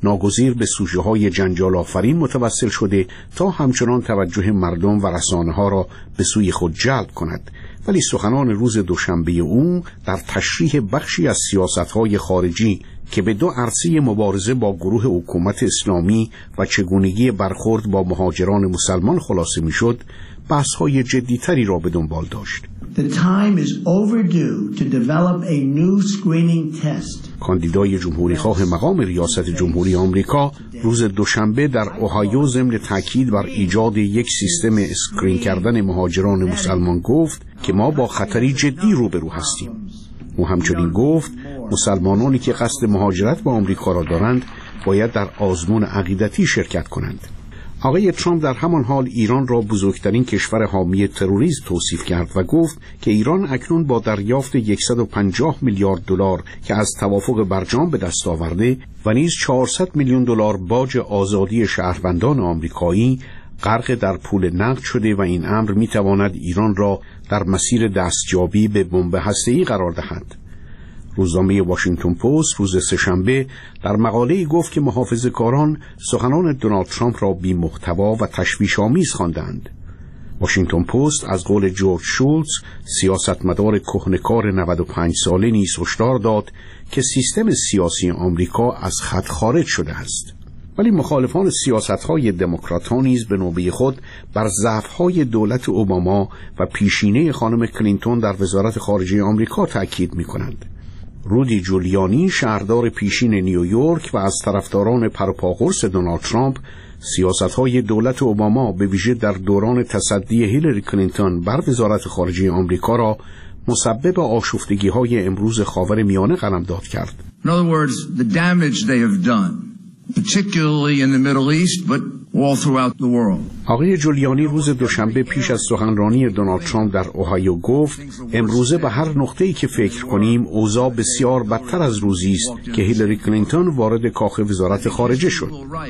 ناگزیر به سوژه‌های جنجال آفرین متوسل شده تا همچنان توجه مردم و رسانه‌ها را به سوی خود جلب کند، ولی سخنان روز دوشنبه او در تشریح بخشی از سیاست‌های خارجی که به دو عرصه مبارزه با گروه حکومت اسلامی و چگونگی برخورد با مهاجران مسلمان خلاصه می‌شد، بحث‌های جدی‌تری را به دنبال داشت. The time is overdue to develop a new screening test. کاندیدای جمهوریخواه مقام ریاست جمهوری آمریکا روز دوشنبه در اوهایو ضمن تاکید بر ایجاد یک سیستم اسکرین کردن مهاجران مسلمان گفت که ما با خطری جدی روبرو هستیم. او همچنین گفت مسلمانانی که قصد مهاجرت به آمریکا را دارند باید در آزمون عقیدتی شرکت کنند. آقای ترامپ در همان حال ایران را بزرگترین کشور حامی تروریسم توصیف کرد و گفت که ایران اکنون با دریافت 150 میلیارد دلار که از توافق برجام به دست آورده و نیز 400 میلیون دلار باج آزادی شهروندان آمریکایی غرق در پول نقد شده و این امر میتواند ایران را در مسیر دستیابی به بمب هسته‌ای قرار دهد. روزنامه واشنگتن پست روز سه‌شنبه در مقاله‌ای گفت که محافظه‌کاران سخنان دونالد ترامپ را بی محتوا و تشویش‌آمیز خواندند. واشنگتن پست از قول جورج شولتز، سیاستمدار کهنه‌کار 95 ساله نیز هشدار داد که سیستم سیاسی آمریکا از خط خارج شده است. ولی مخالفان سیاست‌های دموکرات‌ها نیز به نوبه خود بر ضعف‌های دولت اوباما و پیشینه خانم کلینتون در وزارت خارجه آمریکا تأکید می‌کنند. رودی جولیانی، شهردار پیشین نیویورک و از طرفداران پروپاقرص دونالد ترامپ، سیاست‌های دولت اوباما به ویژه در دوران تصدی هیلاری کلینتون بر وزارت خارجه آمریکا را مسبب آشفتگی‌های امروز خاورمیانه قلمداد کرد. In other words, the damage they have done, particularly in the Middle East, but all throughout the world. آقای جولیانی روز دوشنبه پیش از سخنرانی دونالد ترامپ در اوهایو گفت امروزه به هر نقطه‌ای که فکر کنیم اوضاع بسیار بدتر از روزی است که هیلاری کلینتون وارد کاخ وزارت خارجه شد.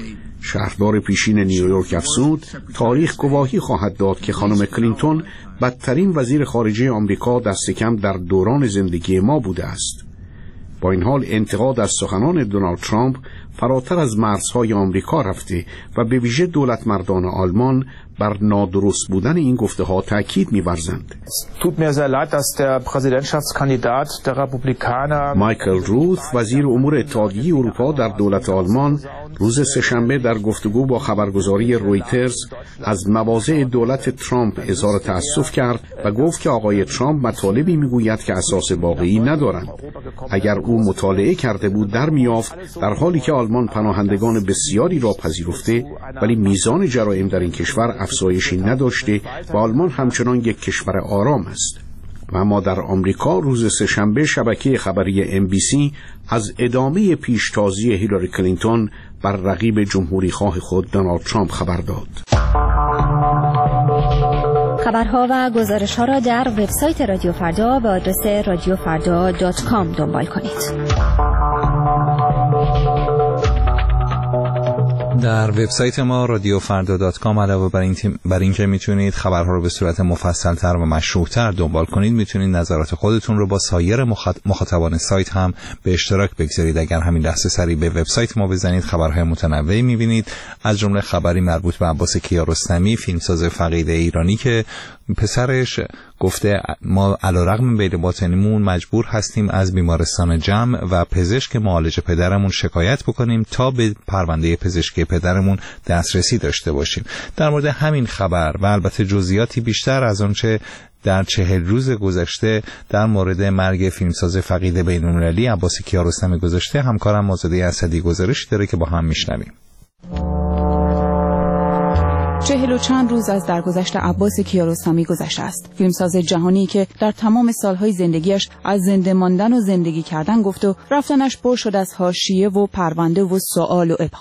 شهردار پیشین نیویورک افزود تاریخ گواهی خواهد داد که خانم کلینتون بدترین وزیر خارجه آمریکا دست کم در دوران زندگی ما بوده است. با این حال انتقاد از سخنان دونالد ترامپ فراتر از مرزهای آمریکا رفته و به ویژه دولت مردان آلمان بر نادرست بودن این گفته ها تاکید می‌ورزند. مایکل روت، وزیر امور اتحادیه اروپا در دولت آلمان، روز سه‌شنبه در گفتگو با خبرگزاری رویترز از مواضع دولت ترامپ اظهار تأسف کرد و گفت که آقای ترامپ مطالبی میگوید که اساس واقعی ندارند. اگر او مطالعه کرده بود در میافت در حالی که آلمان پناهندگان بسیاری را پذیرفته ولی میزان جرایم در این کشور افزایشی نداشته و آلمان همچنان یک کشور آرام است. و اما در آمریکا روز سه‌شنبه شبکه خبری NBC از ادامه پیشتازی هیلاری کلینتون بر رقیب جمهوریخواه خود دونالد ترامپ خبر داد. خبرها و گزارش‌ها را در وبسایت رادیو فردا به آدرس radiofarda.com دنبال کنید. در وبسایت ما radiofarda.com علاوه بر این که میتونید خبرها رو به صورت مفصل‌تر و مشروح‌تر دنبال کنید، میتونید نظرات خودتون رو با سایر مخاطبان سایت هم به اشتراک بگذارید. اگر همین لحظه سری به وبسایت ما بزنید خبرهای متنوعی میبینید، از جمله خبری مربوط به عباس کیارستمی، فیلمساز فقید ایرانی که پسرش گفته ما علیرغم میل باطنیمون مجبور هستیم از بیمارستان جمع و پزشک معالج پدرمون شکایت بکنیم تا به پرونده پزشکی پدرمون دسترسی داشته باشیم. در مورد همین خبر و البته جزئیاتی بیشتر از آنچه در 40 روز گذشته در مورد مرگ فیلمساز فقید بین‌المللی عباس کیارستمی گذاشته، همکارم آزاده اسدی گزارشی داره که با هم میشنویم. 40 و چند روز از درگذشت عباس کیارستمی گذشته است. فیلمساز جهانی که در تمام سالهای زندگیش از زنده ماندن و زندگی کردن گفت و رفتنش پر شد از حاشیه و پرونده و سوال و ابهام.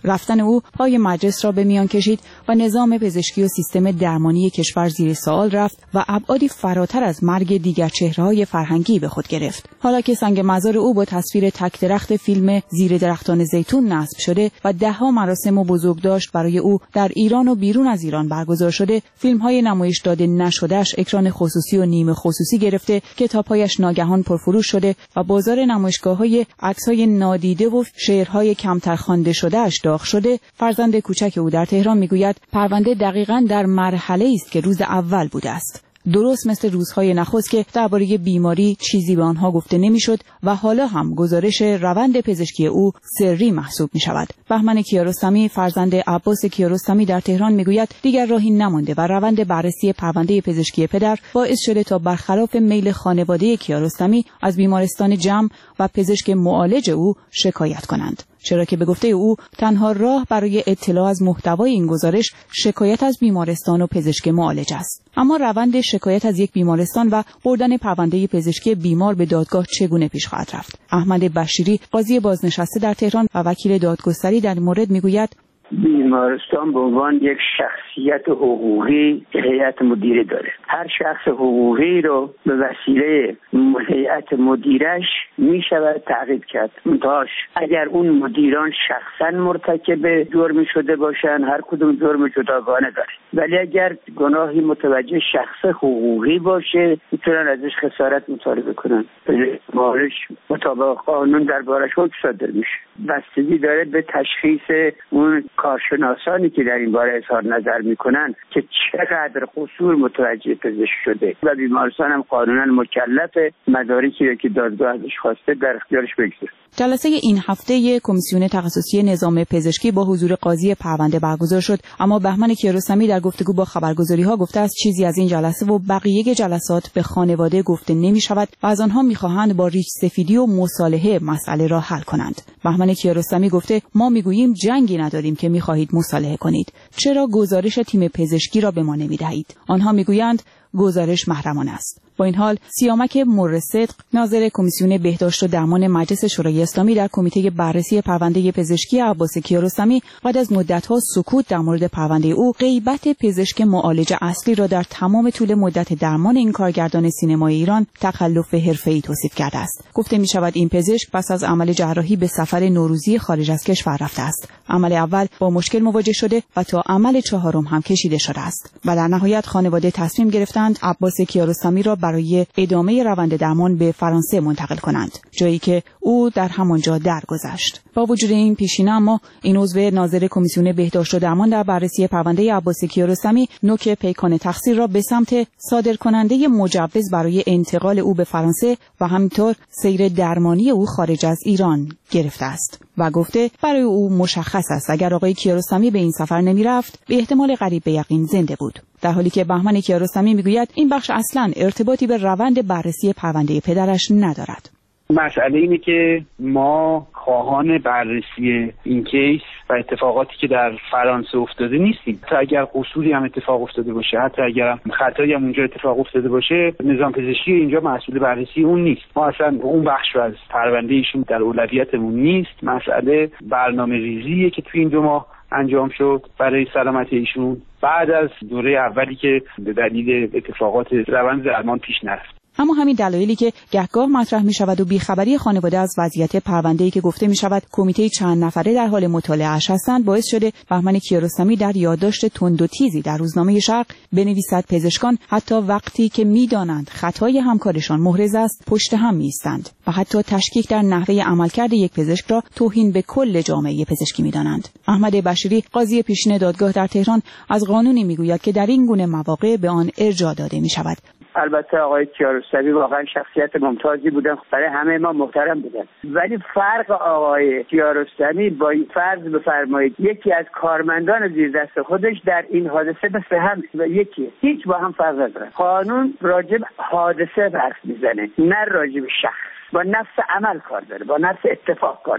رفتن او پای مجلس را به میان کشید و نظام پزشکی و سیستم درمانی کشور زیر سوال رفت و ابعادی فراتر از مرگ دیگر چهره‌های فرهنگی به خود گرفت. حالا که سنگ مزار او با تصویر تک درخت فیلم زیر درختان زیتون نصب شده و ده‌ها مراسم و بزرگداشت برای او در ایران و بیرون از ایران برگزار شده، فیلم‌های نمایش داده نشده‌اش اکران خصوصی و نیمه خصوصی گرفته، کتاب‌هایش ناگهان پرفروش شده و بازار نمایشگاه‌های عکس‌های نادیده و شعرهای کمتر خوانده شده‌اش داغ شده، فرزند کوچک او در تهران میگوید پرونده دقیقاً در مرحله‌ای است که روز اول بوده است. درست مثل روزهای نخست که درباره بیماری چیزی به آنها گفته نمیشد و حالا هم گزارش روند پزشکی او سری محسوب می شود. بهمن کیارستمی فرزند عباس کیارستمی در تهران میگوید دیگر راهی نمانده و روند بررسی پرونده پزشکی پدر باعث شده تا برخلاف میل خانواده کیارستمی از بیمارستان جمع و پزشک معالج او شکایت کنند. چرا که به گفته او تنها راه برای اطلاع از محتوای این گزارش شکایت از بیمارستان و پزشک معالج است. اما روند شکایت از یک بیمارستان و بردن پرونده پزشکی بیمار به دادگاه چگونه پیش خواهد رفت؟ احمد بشیری قاضی بازنشسته در تهران و وکیل دادگستری در این مورد میگوید بیمارستان به عنوان یک شخصیت حقوقی هیئت مدیره داره. هر شخص حقوقی رو به وسیله هیئت مدیرش می شود تعقیب کرد. منتهاش اگر اون مدیران شخصا مرتکب جرمی شده باشن، هر کدوم جرم جداگانه داره، ولی اگر گناهی متوجه شخص حقوقی باشه میتونن ازش خسارت مطالبه کنن. معالج مطابق قانون دربارش حکم صادر میشه. بستگی داره به تشخیص اون کارشناسانی که در این باره اظهار نظر میکنن که چقدر قصور متوجه پزشک شده و بیمارستان هم قانونا مکلف مدارکی که دادگاه ازش خواسته در اختیارش بگذاره. جلسه این هفته کمیسیون تخصصی نظام پزشکی با حضور قاضی پرونده برگزار شد، اما بهمن کیارستمی در گفتگو با خبرگزاری‌ها گفته است چیزی از این جلسه و بقیه جلسات به خانواده گفته نمی‌شود و از آنها می‌خواهند با ریش سفیدی و مصالحه مسئله را حل کنند. بهمن کیارستمی گفته ما می‌گوییم جنگی نداریم که می‌خواهید مصالحه کنید. چرا گزارش تیم پزشکی را به ما نمی‌دهید؟ آنها می‌گویند گزارش محرمانه است. با این حال سیامک مرصدق ناظر کمیسیون بهداشت و درمان مجلس شورای اسلامی در کمیته بررسی پرونده پزشکی عباس کیارستمی بعد از مدت‌ها سکوت در مورد پرونده او غیبت پزشک معالج اصلی را در تمام طول مدت درمان این کارگردان سینمای ایران تخلف حرفه‌ای توصیف کرده است. گفته می‌شود این پزشک پس از عمل جراحی به سفر نوروزی خارج از کشور رفته است. عمل اول با مشکل مواجه شده و تا عمل چهارم هم کشیده شده است و در نهایت خانواده تصمیم گرفتند عباس کیارستمی را برای ادامه روند درمان به فرانسه منتقل کنند، جایی که او در همانجا درگذشت. با وجود این پیشینه اما این عضو ناظر کمیسیون بهداشت و درمان در بررسی پرونده عباس کیارستمی نوک پیکان تقصیر را به سمت صادرکننده مجوز برای انتقال او به فرانسه و همینطور سیر درمانی او خارج از ایران گرفته است و گفته برای او مشخص است اگر آقای کیارستمی به این سفر نمی‌رفت به احتمال قریب به یقین زنده بود. در حالی که بهمن کیارستمی میگوید این بخش اصلاً ارتباطی به روند بررسی پرونده پدرش ندارد. مسئله اینه که ما خواهان بررسی این کیس و اتفاقاتی که در فرانسه افتاده نیستیم. حتی اگر قصوری هم اتفاق افتاده باشه، حتی اگر خطایی هم اونجا اتفاق افتاده باشه، نظام پزشکی اینجا مسئول بررسی اون نیست. ما اصلا اون بخش رو از پرونده ایشون در اولویتمون نیست. مسئله برنامه‌ریزیه که توی این 2 ماه انجام شد برای سلامت ایشون بعد از دوره اولی که به دلیل اتفاقات روند درمان پیش نرفت. اما همین دلایلی که گهگاه مطرح می شود و بیخبری خانواده از وضعیت پرونده‌ای که گفته می شود کمیته چند نفره در حال مطالعه‌اش هستند باعث شده بهمن کیارستمی در یادداشت تند و تیزی در روزنامه شرق بنویسد پزشکان حتی وقتی که می‌دانند خطای همکارشان محرز است پشت هم می‌ایستند و حتی تشکیک در نحوه عملکرد یک پزشک را توهین به کل جامعه پزشکی می‌دانند. احمد بشیری قاضی پیشین دادگاه در تهران از قانونی می‌گوید که در این گونه مواقع به آن ارجاع داده می‌شود. البته آقای کیارستمی واقعا شخصیت ممتازی بودن، برای همه ما محترم بودن، ولی فرق آقای کیارستمی با فرض بفرمایید یکی از کارمندان زیر دست خودش در این حادثه مثل هم و یکی هیچ با هم فرق نداره. قانون راجب حادثه حرف میزنه، نه راجب شخص. با نفس عمل کار داره، با نفس اتفاق کار داره.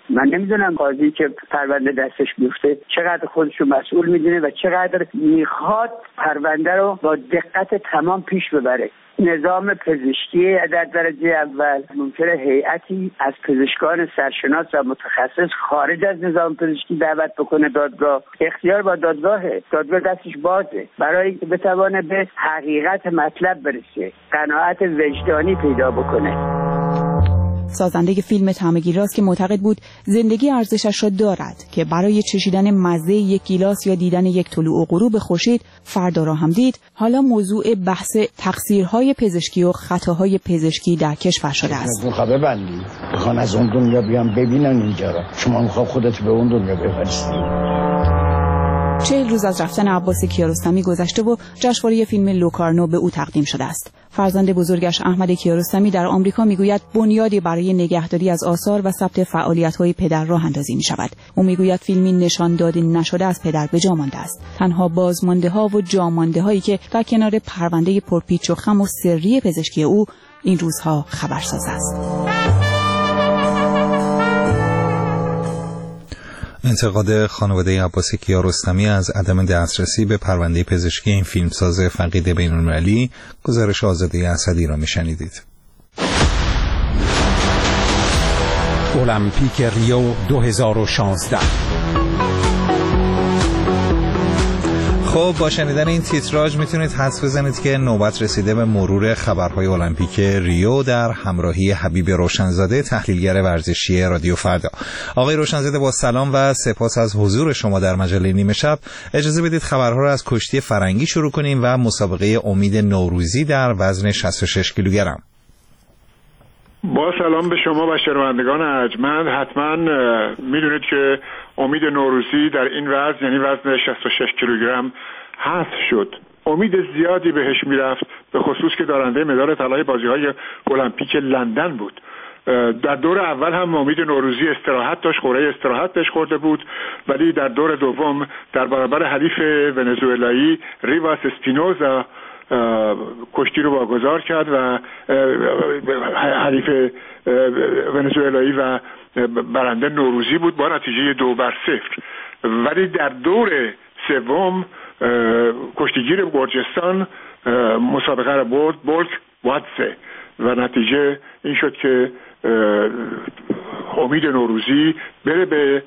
من نمیدونم قاضی که پرونده دستش بیفته چقدر خودش رو مسئول میدونه و چقدر میخواد پرونده رو با دقت تمام پیش ببره. نظام پزشکی در درجه اول ممکنه هیئتی از پزشکان سرشناس و متخصص خارج از نظام پزشکی دعوت بکنه دادگاه. اختیار با دادگاهه، دادگاه دستش بازه برای اینکه بتونه به حقیقت مطلب برسه، قناعت وجدانی پیدا بکنه. سازنده فیلم طعم‌گیراست که معتقد بود زندگی ارزشش را دارد که برای چشیدن مزه یک گیلاس یا دیدن یک طلوع و غروب خورشید فردا را هم دید. حالا موضوع بحث تقصیرهای پزشکی و خطاهای پزشکی در کشور شده است. میخواد ببندی، میخوان از اون دنیا بیان ببینن اینجا را، شما میخواد خودت به اون دنیا بفرستی. 40 روز از رفتن عباس کیارستمی گذشته و جشنواره فیلم لوکارنو به او تقدیم شده است. فرزند بزرگش احمد کیارستمی در آمریکا میگوید بنیادی برای نگهداری از آثار و ثبت فعالیت‌های پدر راه اندازی می‌شود. او میگوید فیلمی نشان داده نشده از پدر به جا مانده است. تنها بازمانده‌ها و جامانده‌هایی که در کنار پرونده پرپیچ و خم و سری پزشکی او این روزها خبرساز است. انتقاد خانواده عباس کیارستمی از عدم دسترسی به پرونده پزشکی این فیلمساز فقید بین‌المللی، گزارش آزاده اسدی را میشنیدید. المپیک ریو 2016. خب با شنیدن این تیتراژ میتونید حدس بزنید که نوبت رسیده به مرور خبرهای المپیک ریو در همراهی حبیب روشنزاده، تحلیلگر ورزشی رادیو فردا. آقای روشنزاده با سلام و سپاس از حضور شما در مجله نیمه شب. اجازه بدید خبرها را از کشتی فرنگی شروع کنیم و مسابقه امید نوروزی در وزن 66 کیلوگرم. با سلام به شما و شنوندگان ارجمند. حتما میدونید که امید نوروزی در این وزن، یعنی وزن 66 کیلوگرم حذف شد. امید زیادی بهش میرفت، به خصوص که دارنده مدال طلای بازی‌های المپیک لندن بود. در دور اول هم امید نوروزی استراحت داشت، خوره استراحت بهش خورده بود، ولی در دور دوم در برابر حریف ونزوئلایی ریواس اسپینوزا کشتی رو واگذار کرد و حریف ونزوئلایی و برنده نوروزی بود با نتیجه 2-0. ولی در دور سوم کشتیگیر گرجستان مسابقه را برد، بولک واتسه، و نتیجه این شد که امید نوروزی بره به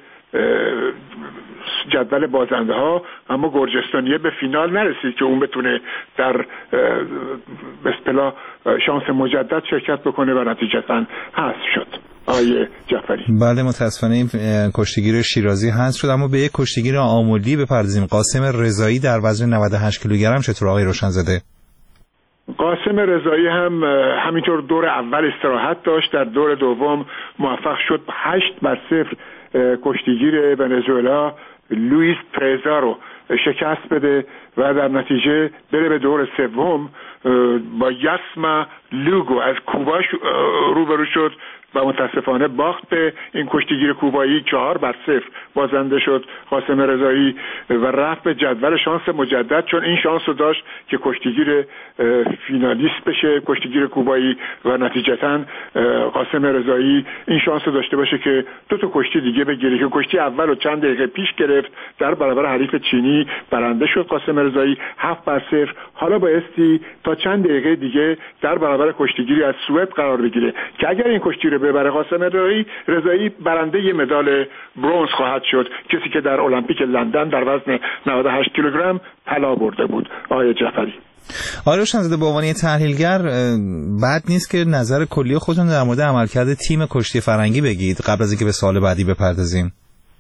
جدول بازنده ها، اما گرجستانیه به فینال نرسید که اون بتونه در به اصطلاح شانس مجدد شرکت بکنه و نتیجتاً حذف شد. آیه جعفری. بله متاسفانه این کشتیگیر شیرازی حذف شد، اما به یک کشتیگیر آمولی بپردازیم. قاسم رضایی در وزن 98 کیلوگرم چطور آقای روشنزاده؟ قاسم رضایی هم همینطور دور اول استراحت داشت، در دور دوم موفق شد 8-0 کشتیگیر ونزوئلا لوئیس پرزا رو شکست بده و در نتیجه بره به دور سوم با یاسما لوگو از کوبا روبرو شد و متاسفانه باخت به این کشتیگیر کوبایی. 4-0 بازنده شد قاسم رضایی و رفت به جدول شانس مجدد، چون این شانس رو داشت که کشتیگیر فینالیست بشه، کشتیگیر کوبایی، و نتیجتاً قاسم رضایی این شانس رو داشته باشه که 2 کشتی دیگه بگیره، که کشتی اول رو چند دقیقه پیش گرفت در برابر حریف چینی، برنده شد قاسم رضایی 7-0. حالا بایستی تا چند دقیقه دیگه در برابر کشتیگیری از سوئد قرار بگیره که اگر این کشتی رو ببره قاسم رضایی برنده ی مدال برنز خواهد شد، کسی که در المپیک لندن در وزن 98 کیلوگرم طلا برده بود. آقای جعفری. آقای روشنزاده به عنوان تحلیلگر بد نیست که نظر کلی خودتون در مورد عملکرد تیم کشتی فرنگی بگید قبل از اینکه به سوال بعدی بپردازیم.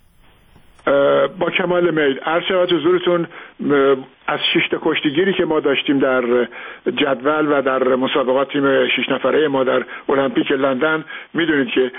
با کمال میل. عرض شود حضورتون از 6 کشتیگیری که ما داشتیم در جدول و در مسابقات تیم 6 نفره ما در المپیک لندن، میدونید که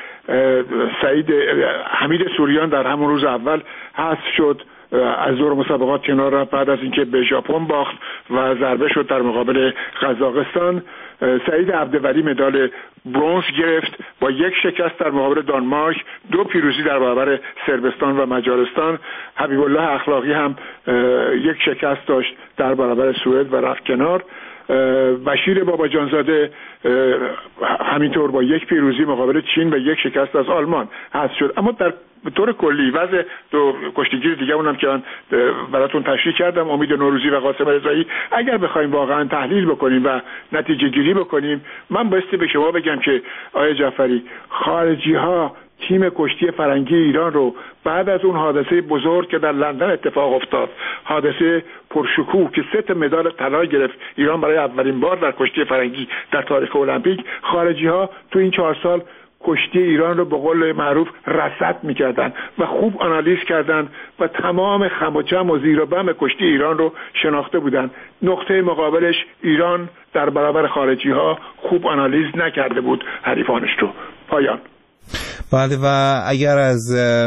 حمید سوریان در همون روز اول حذف شد، از دور مسابقات کنار رفت بعد از اینکه به ژاپن باخت و ضربه شد در مقابل قزاقستان. سعید عبدولی مدال برنز گرفت با 1 شکست در مقابل دانمارک، 2 پیروزی در برابر صربستان و مجارستان. حبیب الله اخلاقی هم 1 شکست داشت در برابر سوئد و رفت کنار. بشیر باباجانزاده همینطور با یک پیروزی مقابل چین و یک شکست از آلمان حذف شد. اما در به طور کلی وضع دو کشتیگیر دیگه اونم که من براتون تشریح کردم، امید نوروزی و قاسم رضایی، اگر بخوایم واقعا تحلیل بکنیم و نتیجه گیری بکنیم، من بایستی به شما بگم که آقای جعفری، خارجی ها تیم کشتی فرنگی ایران رو بعد از اون حادثه بزرگ که در لندن اتفاق افتاد، حادثه پرشکوه که 3 مدال طلا گرفت ایران برای اولین بار در کشتی فرنگی در تاریخ المپیک، خارجی ها تو این 4 سال کشتی ایران رو به قول معروف رصد میکردن و خوب آنالیز کردن و تمام خم و چم و زیر و بم کشتی ایران رو شناخته بودن. نقطه مقابلش ایران در برابر خارجی ها خوب آنالیز نکرده بود حریفانش رو. پایان. بله، و اگر از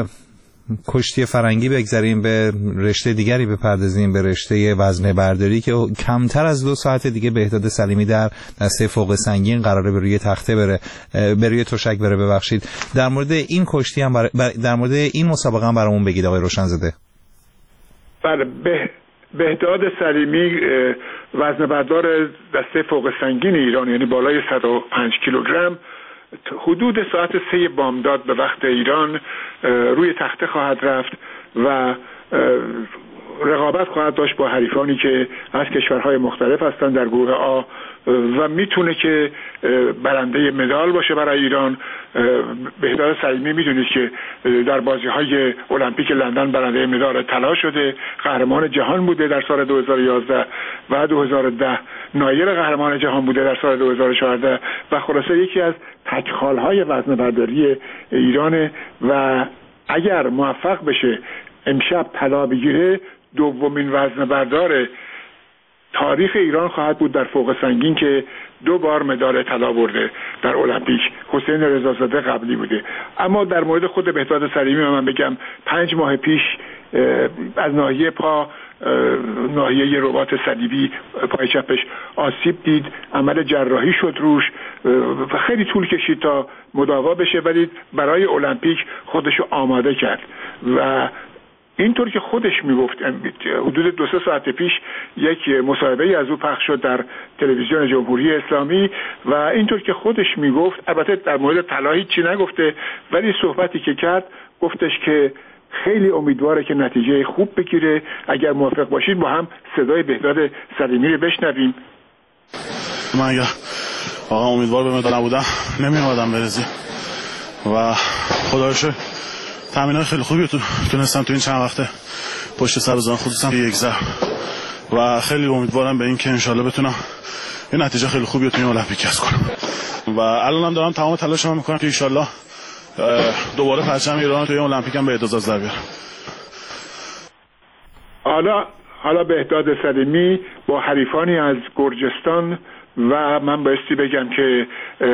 کشتی فرنگی بگذاریم به رشته دیگری بپردازیم، به رشته وزنه برداری که کمتر از 2 ساعت دیگه بهداد سلیمی در دسته فوق سنگین قراره به روی تخته بره، به روی تشک بره. ببخشید، در مورد این کشتی هم در مورد این مسابقه هم برامون بگید آقای روشنزاده. بله، بهداد سلیمی وزنه بردار دسته فوق سنگین ایران، یعنی بالای 105 کیلوگرم، حدود ساعت 3 بامداد به وقت ایران روی تخته خواهد رفت و رقابت خواهد داشت با حریفانی که از کشورهای مختلف هستند در گروه آ و میتونه که برنده مدال باشه برای ایران. بهداد سلیمی میدونید که در بازی‌های المپیک لندن برنده مدال طلا شده، قهرمان جهان بوده در سال 2011 و 2010 نایب قهرمان جهان بوده در سال 2014 و خلاصه یکی از تک‌خال‌های وزنه برداری ایرانه و اگر موفق بشه امشب طلا بگیره، دومین وزنه بردار تاریخ ایران خواهد بود در فوق سنگین که 2 بار مدال طلا برده در المپیک. حسین رضازاده قبلی بوده. اما در مورد خود بهداد سلیمی من بگم 5 ماه پیش از ناحیه پا، ناحیه رباط صلیبی پای چپش آسیب دید، عمل جراحی شد روش و خیلی طول کشید تا مداوا بشه، ولی برای المپیک خودشو آماده کرد و اینطور که خودش میگفت حدود 2-3 ساعت پیش یک مصاحبه از او پخش شد در تلویزیون جمهوری اسلامی و اینطور که خودش میگفت، البته در مورد طلا هیچی نگفته، ولی صحبتی که کرد گفتش که خیلی امیدواره که نتیجه خوب بگیره. اگر موافق باشید با هم صدای بهداد سلیمی رو بشنویم. من اگر واقعا امیدوار به مدال نبودم نمی‌اومدم برزیل و خدا رو شکر تامینای خیلی خوبی تونستم تو این چند وقته پشت سر بزنم، خصوصا یک ضرب و خیلی امیدوارم به این که انشالله بتونم یه نتیجه خیلی خوبی تو این المپیک کسب کنم و الانم دارم تمام تلاشمو میکنم که انشالله دوباره پرچم ایران توی المپیک هم به اعتزاز در بیارم. حالا بهداد سلیمی با حریفانی از گرجستان و من بایستی بگم که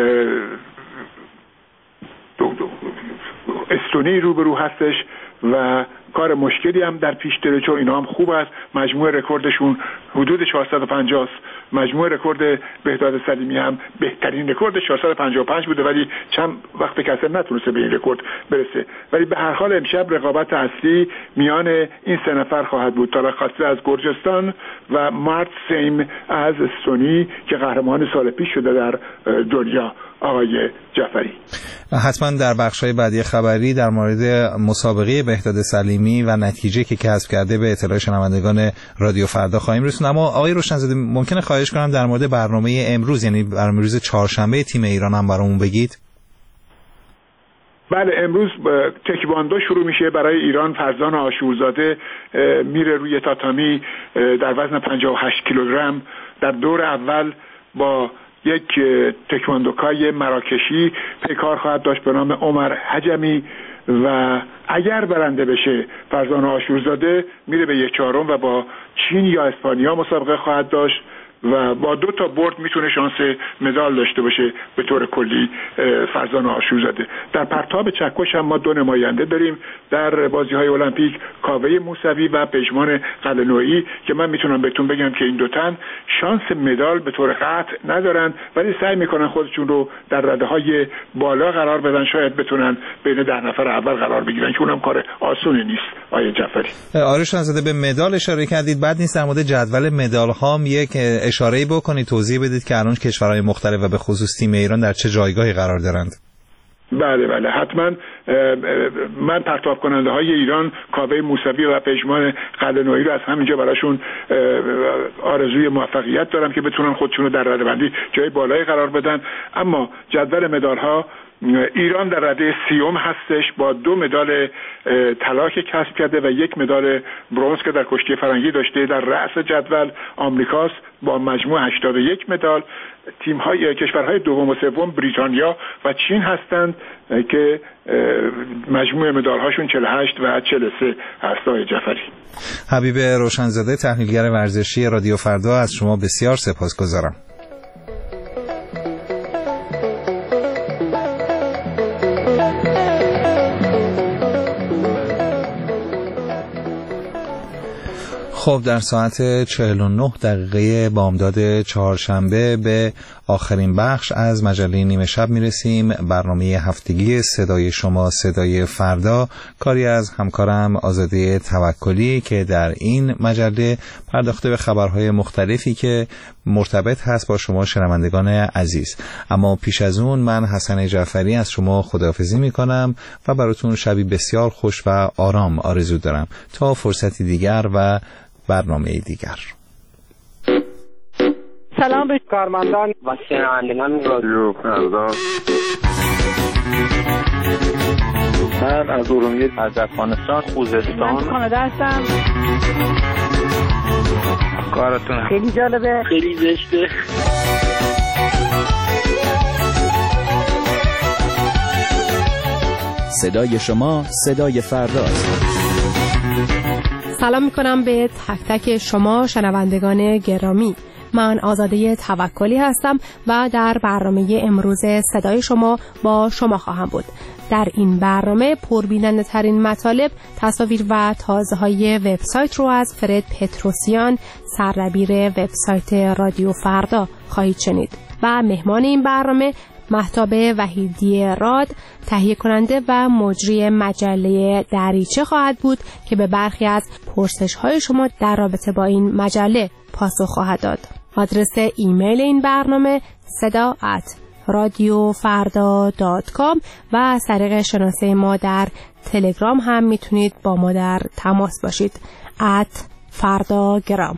استونی روبرو هستش و کار مشکلی هم در پیش داره، چون اینا هم خوب است. مجموع رکوردشون حدود 450 است. مجموع رکورد بهداد سلیمی هم بهترین رکورد 455 بوده، ولی چند وقت کسی نتونسته به این رکورد برسه. ولی به هر حال امشب رقابت اصلی میان این 3 نفر خواهد بود، طارق خاسته از گرجستان و مارت سیم از استونی که قهرمان سال پیش شده در دنیا. آقای جعفری، حتما در بخش‌های بعدی خبری در مورد مسابقه بهداد سلیمی و نتیجه که کسب کرده به اطلاع شنوندگان رادیو فردا خواهیم رسوند. اما آقای روشنزاده ممکنه خواهش کنم در مورد برنامه امروز، یعنی برنامه روز چهارشنبه تیم ایران هم برامون بگید؟ بله، امروز تکواندو شروع میشه برای ایران. فرزان آشورزاده میره روی تاتامی در وزن 58 کیلوگرم. در دور اول با یک تکواندوکای مراکشی پیکار خواهد داشت به نام عمر حجمی و اگر برنده بشه فرزان آشورزاده میره به 1/4 و با چین یا اسپانیا مسابقه خواهد داشت و با 2 تا برد میتونه شانس مدال داشته باشه به طور کلی فرزان آشورزاده. در پرتاب چکش هم ما 2 نماینده داریم در بازی‌های المپیک، کاوه موسوی و پژمان قلعه‌نویی که من میتونم بهتون بگم که این 2 تن شانس مدال به طور قطع ندارن، ولی سعی میکنن خودشون رو در رده‌های بالا قرار بدن، شاید بتونن بین 10 نفر اول قرار بگیرن که اونم کار آسونی نیست. آیه جعفری، آرش روشنزاده به مدال اشاره کردید، بعد نیست در مورد جدول مدال ها یک اشاره‌ای بکنید، توضیح بدید که الان کشورهای مختلف و به خصوص تیم ایران در چه جایگاهی قرار دارند. بله حتما. من پرتاب کننده های ایران کاوه موسوی و پژمان قلعه‌نویی رو از همینجا براشون آرزوی موفقیت دارم که بتونن خودشون رو در رده‌بندی جای بالایی قرار بدن. اما جدول مدال‌ها ایران در رده 30 هستش با 2 مدال طلا که کسب کرده و 1 مدال برنز که در کشتی فرنگی داشته. در رأس جدول آمریکاست با مجموع 81 مدال. تیم‌های کشورهای دوم و سوم بریتانیا و چین هستند که مجموع مدال‌هاشون 48 و 43 هست. آقای جعفری. حبیب روشنزاده، تحلیلگر ورزشی رادیو فردا، از شما بسیار سپاسگزارم. خب در ساعت 49 دقیقه بامداد چهارشنبه به آخرین بخش از مجله نیمه شب میرسیم. برنامه هفتگی صدای شما صدای فردا، کاری از همکارم آزاده توکلی که در این مجله پرداخته به خبرهای مختلفی که مرتبط هست با شما شنوندگان عزیز. اما پیش از اون من حسن جعفری از شما خداحافظی میکنم و براتون شبی بسیار خوش و آرام آرزو دارم تا فرصتی دیگر و برنامه دیگر. سلام به کارمندان و شنوندگان رادیو فردا. من از ارومیه، از افغانستان، خوزستان. من کانادا هستم. کارتون خیلی جالبه، خیلی زشته. صدای شما صدای فرداست. سلام میکنم به تک تک شما شنوندگان گرامی. من آزاده توکلی هستم و در برنامه امروز صدای شما با شما خواهم بود. در این برنامه پربیننده ترین مطالب، تصاویر و تازه های وبسایت رو از فرد پتروسیان، سردبیر وبسایت رادیو فردا خواهید شنید و مهمان این برنامه مهتاب وحیدی راد، تهیه کننده و مجری مجله دریچه خواهد بود که به برخی از پرسش های شما در رابطه با این مجله پاسخ خواهد داد. آدرس ایمیل این برنامه seda@radiofarda.com و از طریق شناسه ما در تلگرام هم میتونید با ما در تماس باشید @fardagram.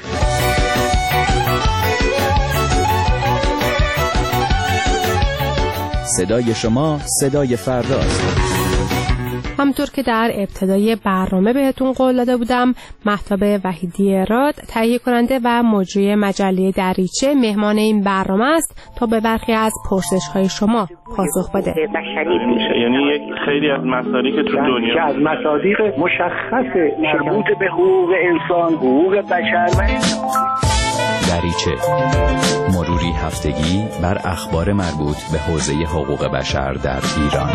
صدای شما صدای فرداست. همطور که در ابتدای برنامه بهتون قول داده بودم، مهتاب وحیدی راد، تهیه کننده و مجری مجله دریچه، مهمان این برنامه است تا به برخی از پرسش‌های شما پاسخ بده. یعنی یک خیلی از مصادیق تو دنیا از مصادیق مشخص مربوط به حقوق انسان، حقوق بشر. دریچه، مروری هفتگی بر اخبار مربوط به حوزه حقوق بشر در ایران.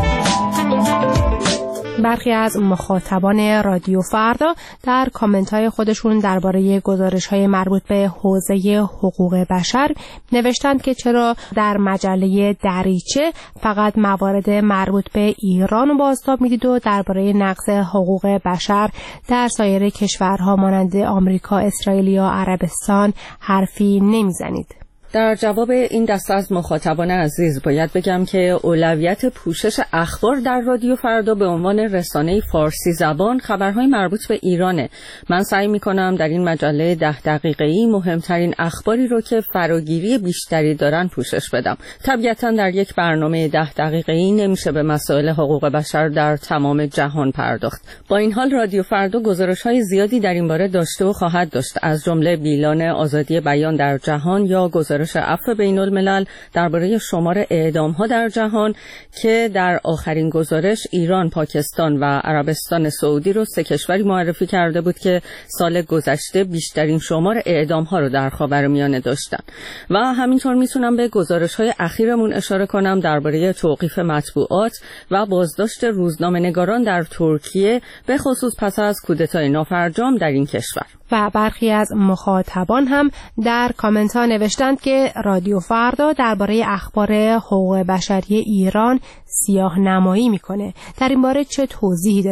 برخی از مخاطبان رادیو فردا در کامنت های خودشون درباره گزارش های مربوط به حوزه حقوق بشر نوشتند که چرا در مجله دریچه فقط موارد مربوط به ایران رو بازتاب میدید و درباره نقض حقوق بشر در سایر کشورها مانند آمریکا، اسرائیل یا عربستان حرفی نمیزنید. در جواب این دسته از مخاطبان عزیز باید بگم که اولویت پوشش اخبار در رادیو فردا به عنوان رسانه فارسی زبان خبرهای مربوط به ایرانه. من سعی میکنم در این مجله 10 دقیقه‌ای مهمترین اخباری رو که فراگیری بیشتری دارن پوشش بدم. طبیعتاً در یک برنامه 10 دقیقه‌ای نمیشه به مسائل حقوق بشر در تمام جهان پرداخت. با این حال رادیو فردا گزارش‌های زیادی در این باره داشته و خواهد داشت، از جمله بیلان آزادی بیان در جهان یا گزارش عفو بین الملل درباره شمار اعدام‌ها در جهان که در آخرین گزارش ایران، پاکستان و عربستان سعودی رو 3 کشوری معرفی کرده بود که سال گذشته بیشترین شمار اعدام‌ها رو در خاورمیانه داشتن. و همینطور میتونم به گزارش‌های اخیرمون اشاره کنم درباره توقیف مطبوعات و بازداشت روزنامه‌نگاران در ترکیه، به خصوص پس از کودتای نافرجام در این کشور. و برخی از مخاطبان هم در کامنت ها نوشتند که رادیو فردا درباره اخبار حقوق بشری ایران سیاه نمایی میکنه. در این باره چه توضیحی داری؟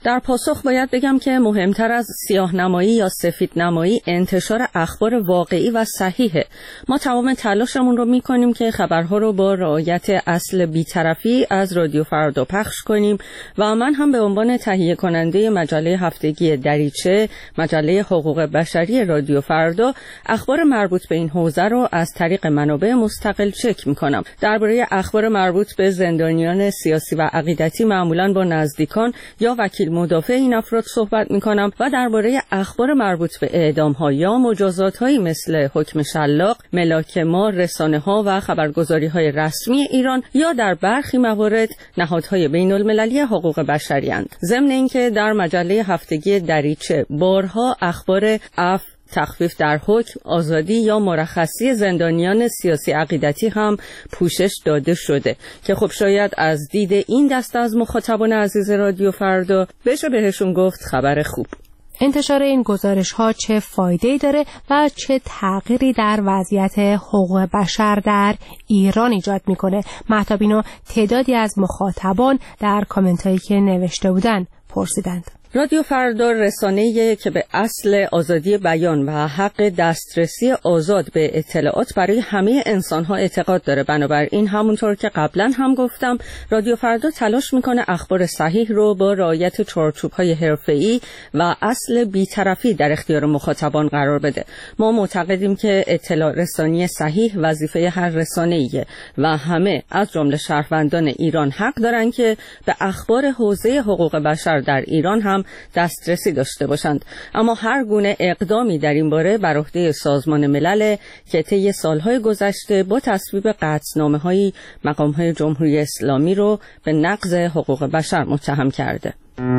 در پاسخ باید بگم که مهمتر از سیاه‌نمایی یا سفیدنمایی انتشار اخبار واقعی و صحیحه. ما تمام تلاشمون رو میکنیم که خبرها رو با رعایت اصل بی‌طرفی از رادیو فردا پخش کنیم و من هم به عنوان تهیه کننده مجله هفتگی دریچه، مجله حقوق بشری رادیو فردا، اخبار مربوط به این حوزه رو از طریق منابع مستقل چک میکنم. درباره اخبار مربوط به زندانیان سیاسی و عقیدتی معمولاً با نزدیکان یا وکیل مدافع این افراد صحبت میکنم و درباره اخبار مربوط به اعدام‌ها یا مجازات‌هایی مثل حکم شلاق، ملاک مار، رسانه‌ها و خبرگزاری‌های رسمی ایران یا در برخی موارد نهادهای بین‌المللی حقوق بشری اند. ضمن اینکه در مجله هفتگی دریچه بارها اخبار تخفیف در حکم، آزادی یا مرخصی زندانیان سیاسی عقیدتی هم پوشش داده شده که خب شاید از دید این دسته از مخاطبان عزیز رادیو فردا بشه بهشون گفت خبر خوب. انتشار این گزارش ها چه فایده‌ای داره و چه تغییری در وضعیت حقوق بشر در ایران ایجاد میکنه؟ مهتاب اینو تعدادی از مخاطبان در کامنت هایی که نوشته بودن پرسیدند. رادیو فردا رسانه‌ای که به اصل آزادی بیان و حق دسترسی آزاد به اطلاعات برای همه انسان‌ها اعتقاد داره. بنابراین همونطور که قبلا هم گفتم، رادیو فردا تلاش میکنه اخبار صحیح رو با رعایت چارچوب‌های حرفه‌ای و اصل بی‌طرفی در اختیار مخاطبان قرار بده. ما معتقدیم که اطلاع رسانی صحیح وظیفه هر رسانه‌ایه و همه از جمله شهروندان ایران حق دارن که به اخبار حوزه حقوق بشر در ایران هم دسترسی داشته باشند. اما هر گونه اقدامی در این باره بر عهده سازمان ملل که طی سالهای گذشته با تصویب قطعنامه‌های مقام‌های جمهوری اسلامی رو به نقض حقوق بشر متهم کرده.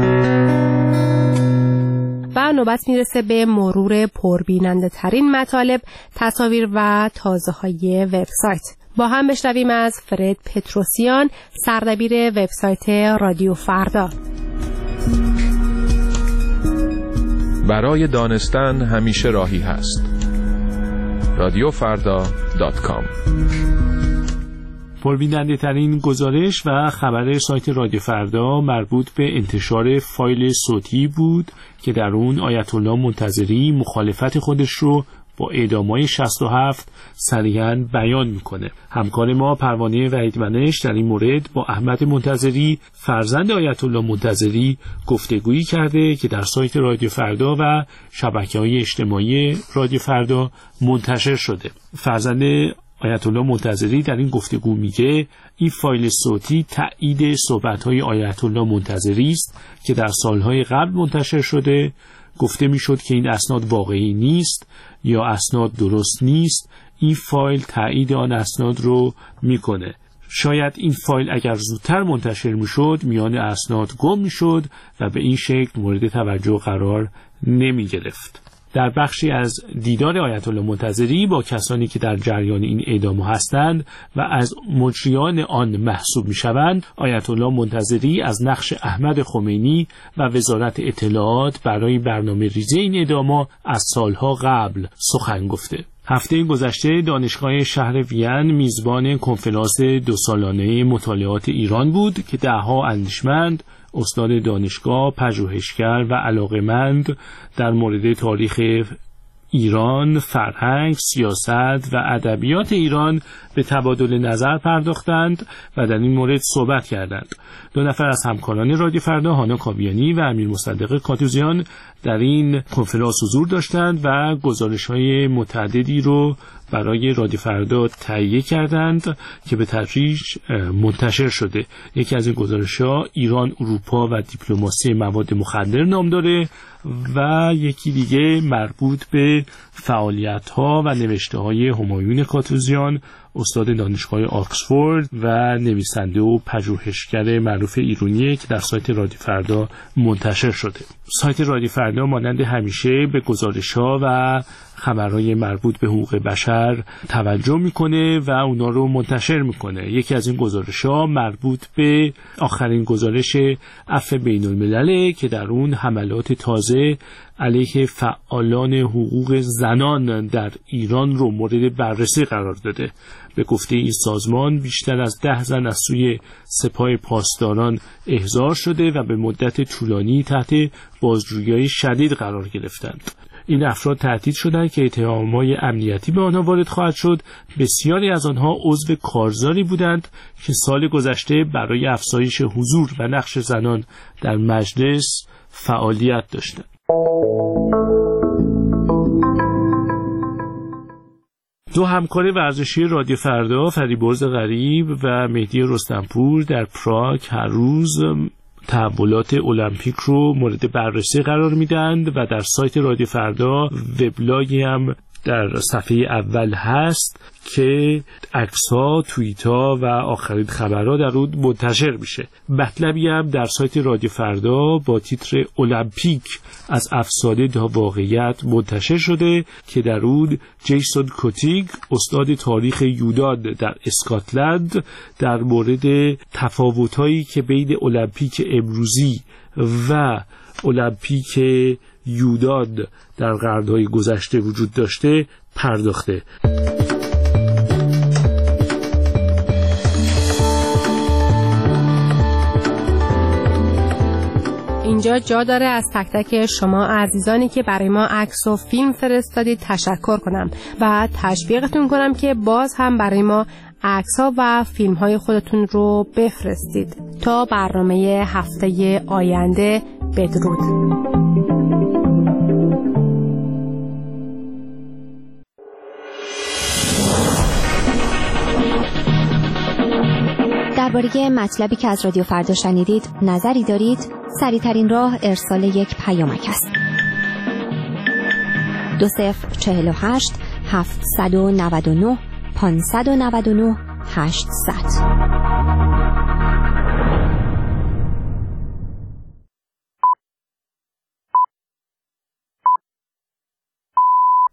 و نوبت میرسه به مرور پربیننده ترین مطالب، تصاویر و تازه‌های وبسایت. با هم بشنویم از فرد پتروسیان، سردبیر وبسایت رادیو فردا. برای دانستن همیشه راهی هست. radiofarda.com. پربیننده ترین گزارش و خبر سایت رادیو فردا مربوط به انتشار فایل صوتی بود که در اون آیت الله منتظری مخالفت خودش رو با اعدام‌های 67 صریحاً بیان میکنه. همکار ما پروانه وحیدمنش در این مورد با احمد منتظری فرزند آیت الله منتظری گفتگویی کرده که در سایت رادیو فردا و شبکه‌های اجتماعی رادیو فردا منتشر شده. فرزند آیت الله منتظری در این گفتگو میگه این فایل صوتی تایید صحبت‌های آیت الله منتظری است که در سالهای قبل منتشر شده. گفته میشد که این اسناد واقعی نیست یا اسناد درست نیست. این فایل تایید آن اسناد رو میکنه. شاید این فایل اگر زودتر منتشر میشد میان اسناد گم میشد و به این شکل مورد توجه قرار نمی گرفت. در بخشی از دیدار آیت الله منتظری با کسانی که در جریان این اعدام هستند و از مجریان آن محسوب میشوند، آیت الله منتظری از نقش احمد خمینی و وزارت اطلاعات برای برنامه ریزی این اعدام‌ها از سالها قبل سخن گفته. هفته گذشته دانشگاه شهر وین میزبان کنفرانس 2 سالانه مطالعات ایران بود که ده‌ها اندیشمند، استاد دانشگاه، پژوهشگر و علاقه‌مند در مورد تاریخ ایران، فرهنگ، سیاست و ادبیات ایران به تبادل نظر پرداختند و در این مورد صحبت کردند. 2 نفر از همکاران رادیو فردا، هانا کاویانی و امیر مصدق کاتوزیان، در این کنفرانس حضور داشتند و گزارش‌های متعددی رو برای رادیو فردا تهیه کردند که به تدریج منتشر شده. یکی از این گزارش‌ها ایران، اروپا و دیپلماسی مواد مخدر نام داره و یکی دیگه مربوط به فعالیت‌ها و نوشته‌های همایون کاتوزیان، استاد دانشگاه آکسفورد و نویسنده و پژوهشگر معروف ایرانیه که در سایت رادیو فردا منتشر شده. سایت رادیو فردا مانند همیشه به گزارش‌ها و خبرهای مربوط به حقوق بشر توجه میکنه و اونا رو منتشر میکنه. یکی از این گزارش‌ها مربوط به آخرین گزارش عفو بین‌الملله که در اون حملات تازه علیه فعالان حقوق زنان در ایران رو مورد بررسی قرار داده. به گفته این سازمان بیشتر از 10 زن از سوی سپاه پاسداران احضار شده و به مدت طولانی تحت بازجویی شدید قرار گرفتند. این افراد تهدید شدند که اتهامات امنیتی به آنها وارد خواهد شد. بسیاری از آنها عضو کارزاری بودند که سال گذشته برای افزایش حضور و نقش زنان در مجلس فعالیت داشتند. دو همکار ورزشی رادیو فردا، فریبرز غریب و مهدی رستمپور، در پراگ هر روز تحولات المپیک رو مورد بررسی قرار میدند و در سایت رادیو فردا وبلاگی هم در صفحه اول هست که عکس‌ها، توییت‌ها و آخرین خبرها در اون منتشر میشه. مطلبی هم در سایت رادیو فردا با تیتر المپیک از افسانه تا واقعیت منتشر شده که در اون جیسون کوتیگ، استاد تاریخ یونان در اسکاتلند، در مورد تفاوت‌هایی که بین المپیک امروزی و المپیک یونان در قرن‌های گذشته وجود داشته پرداخته. اینجا جا داره از تک تک شما عزیزانی که برای ما عکس و فیلم فرستادید تشکر کنم و تشویقتون کنم که باز هم برای ما عکس‌ها و فیلم‌های خودتون رو بفرستید. تا برنامه هفته آینده، بدرود. درباره مطلبی که از رادیو فردا شنیدید نظری دارید؟ سریع‌ترین راه ارسال یک پیامک است. 2048 799 599 800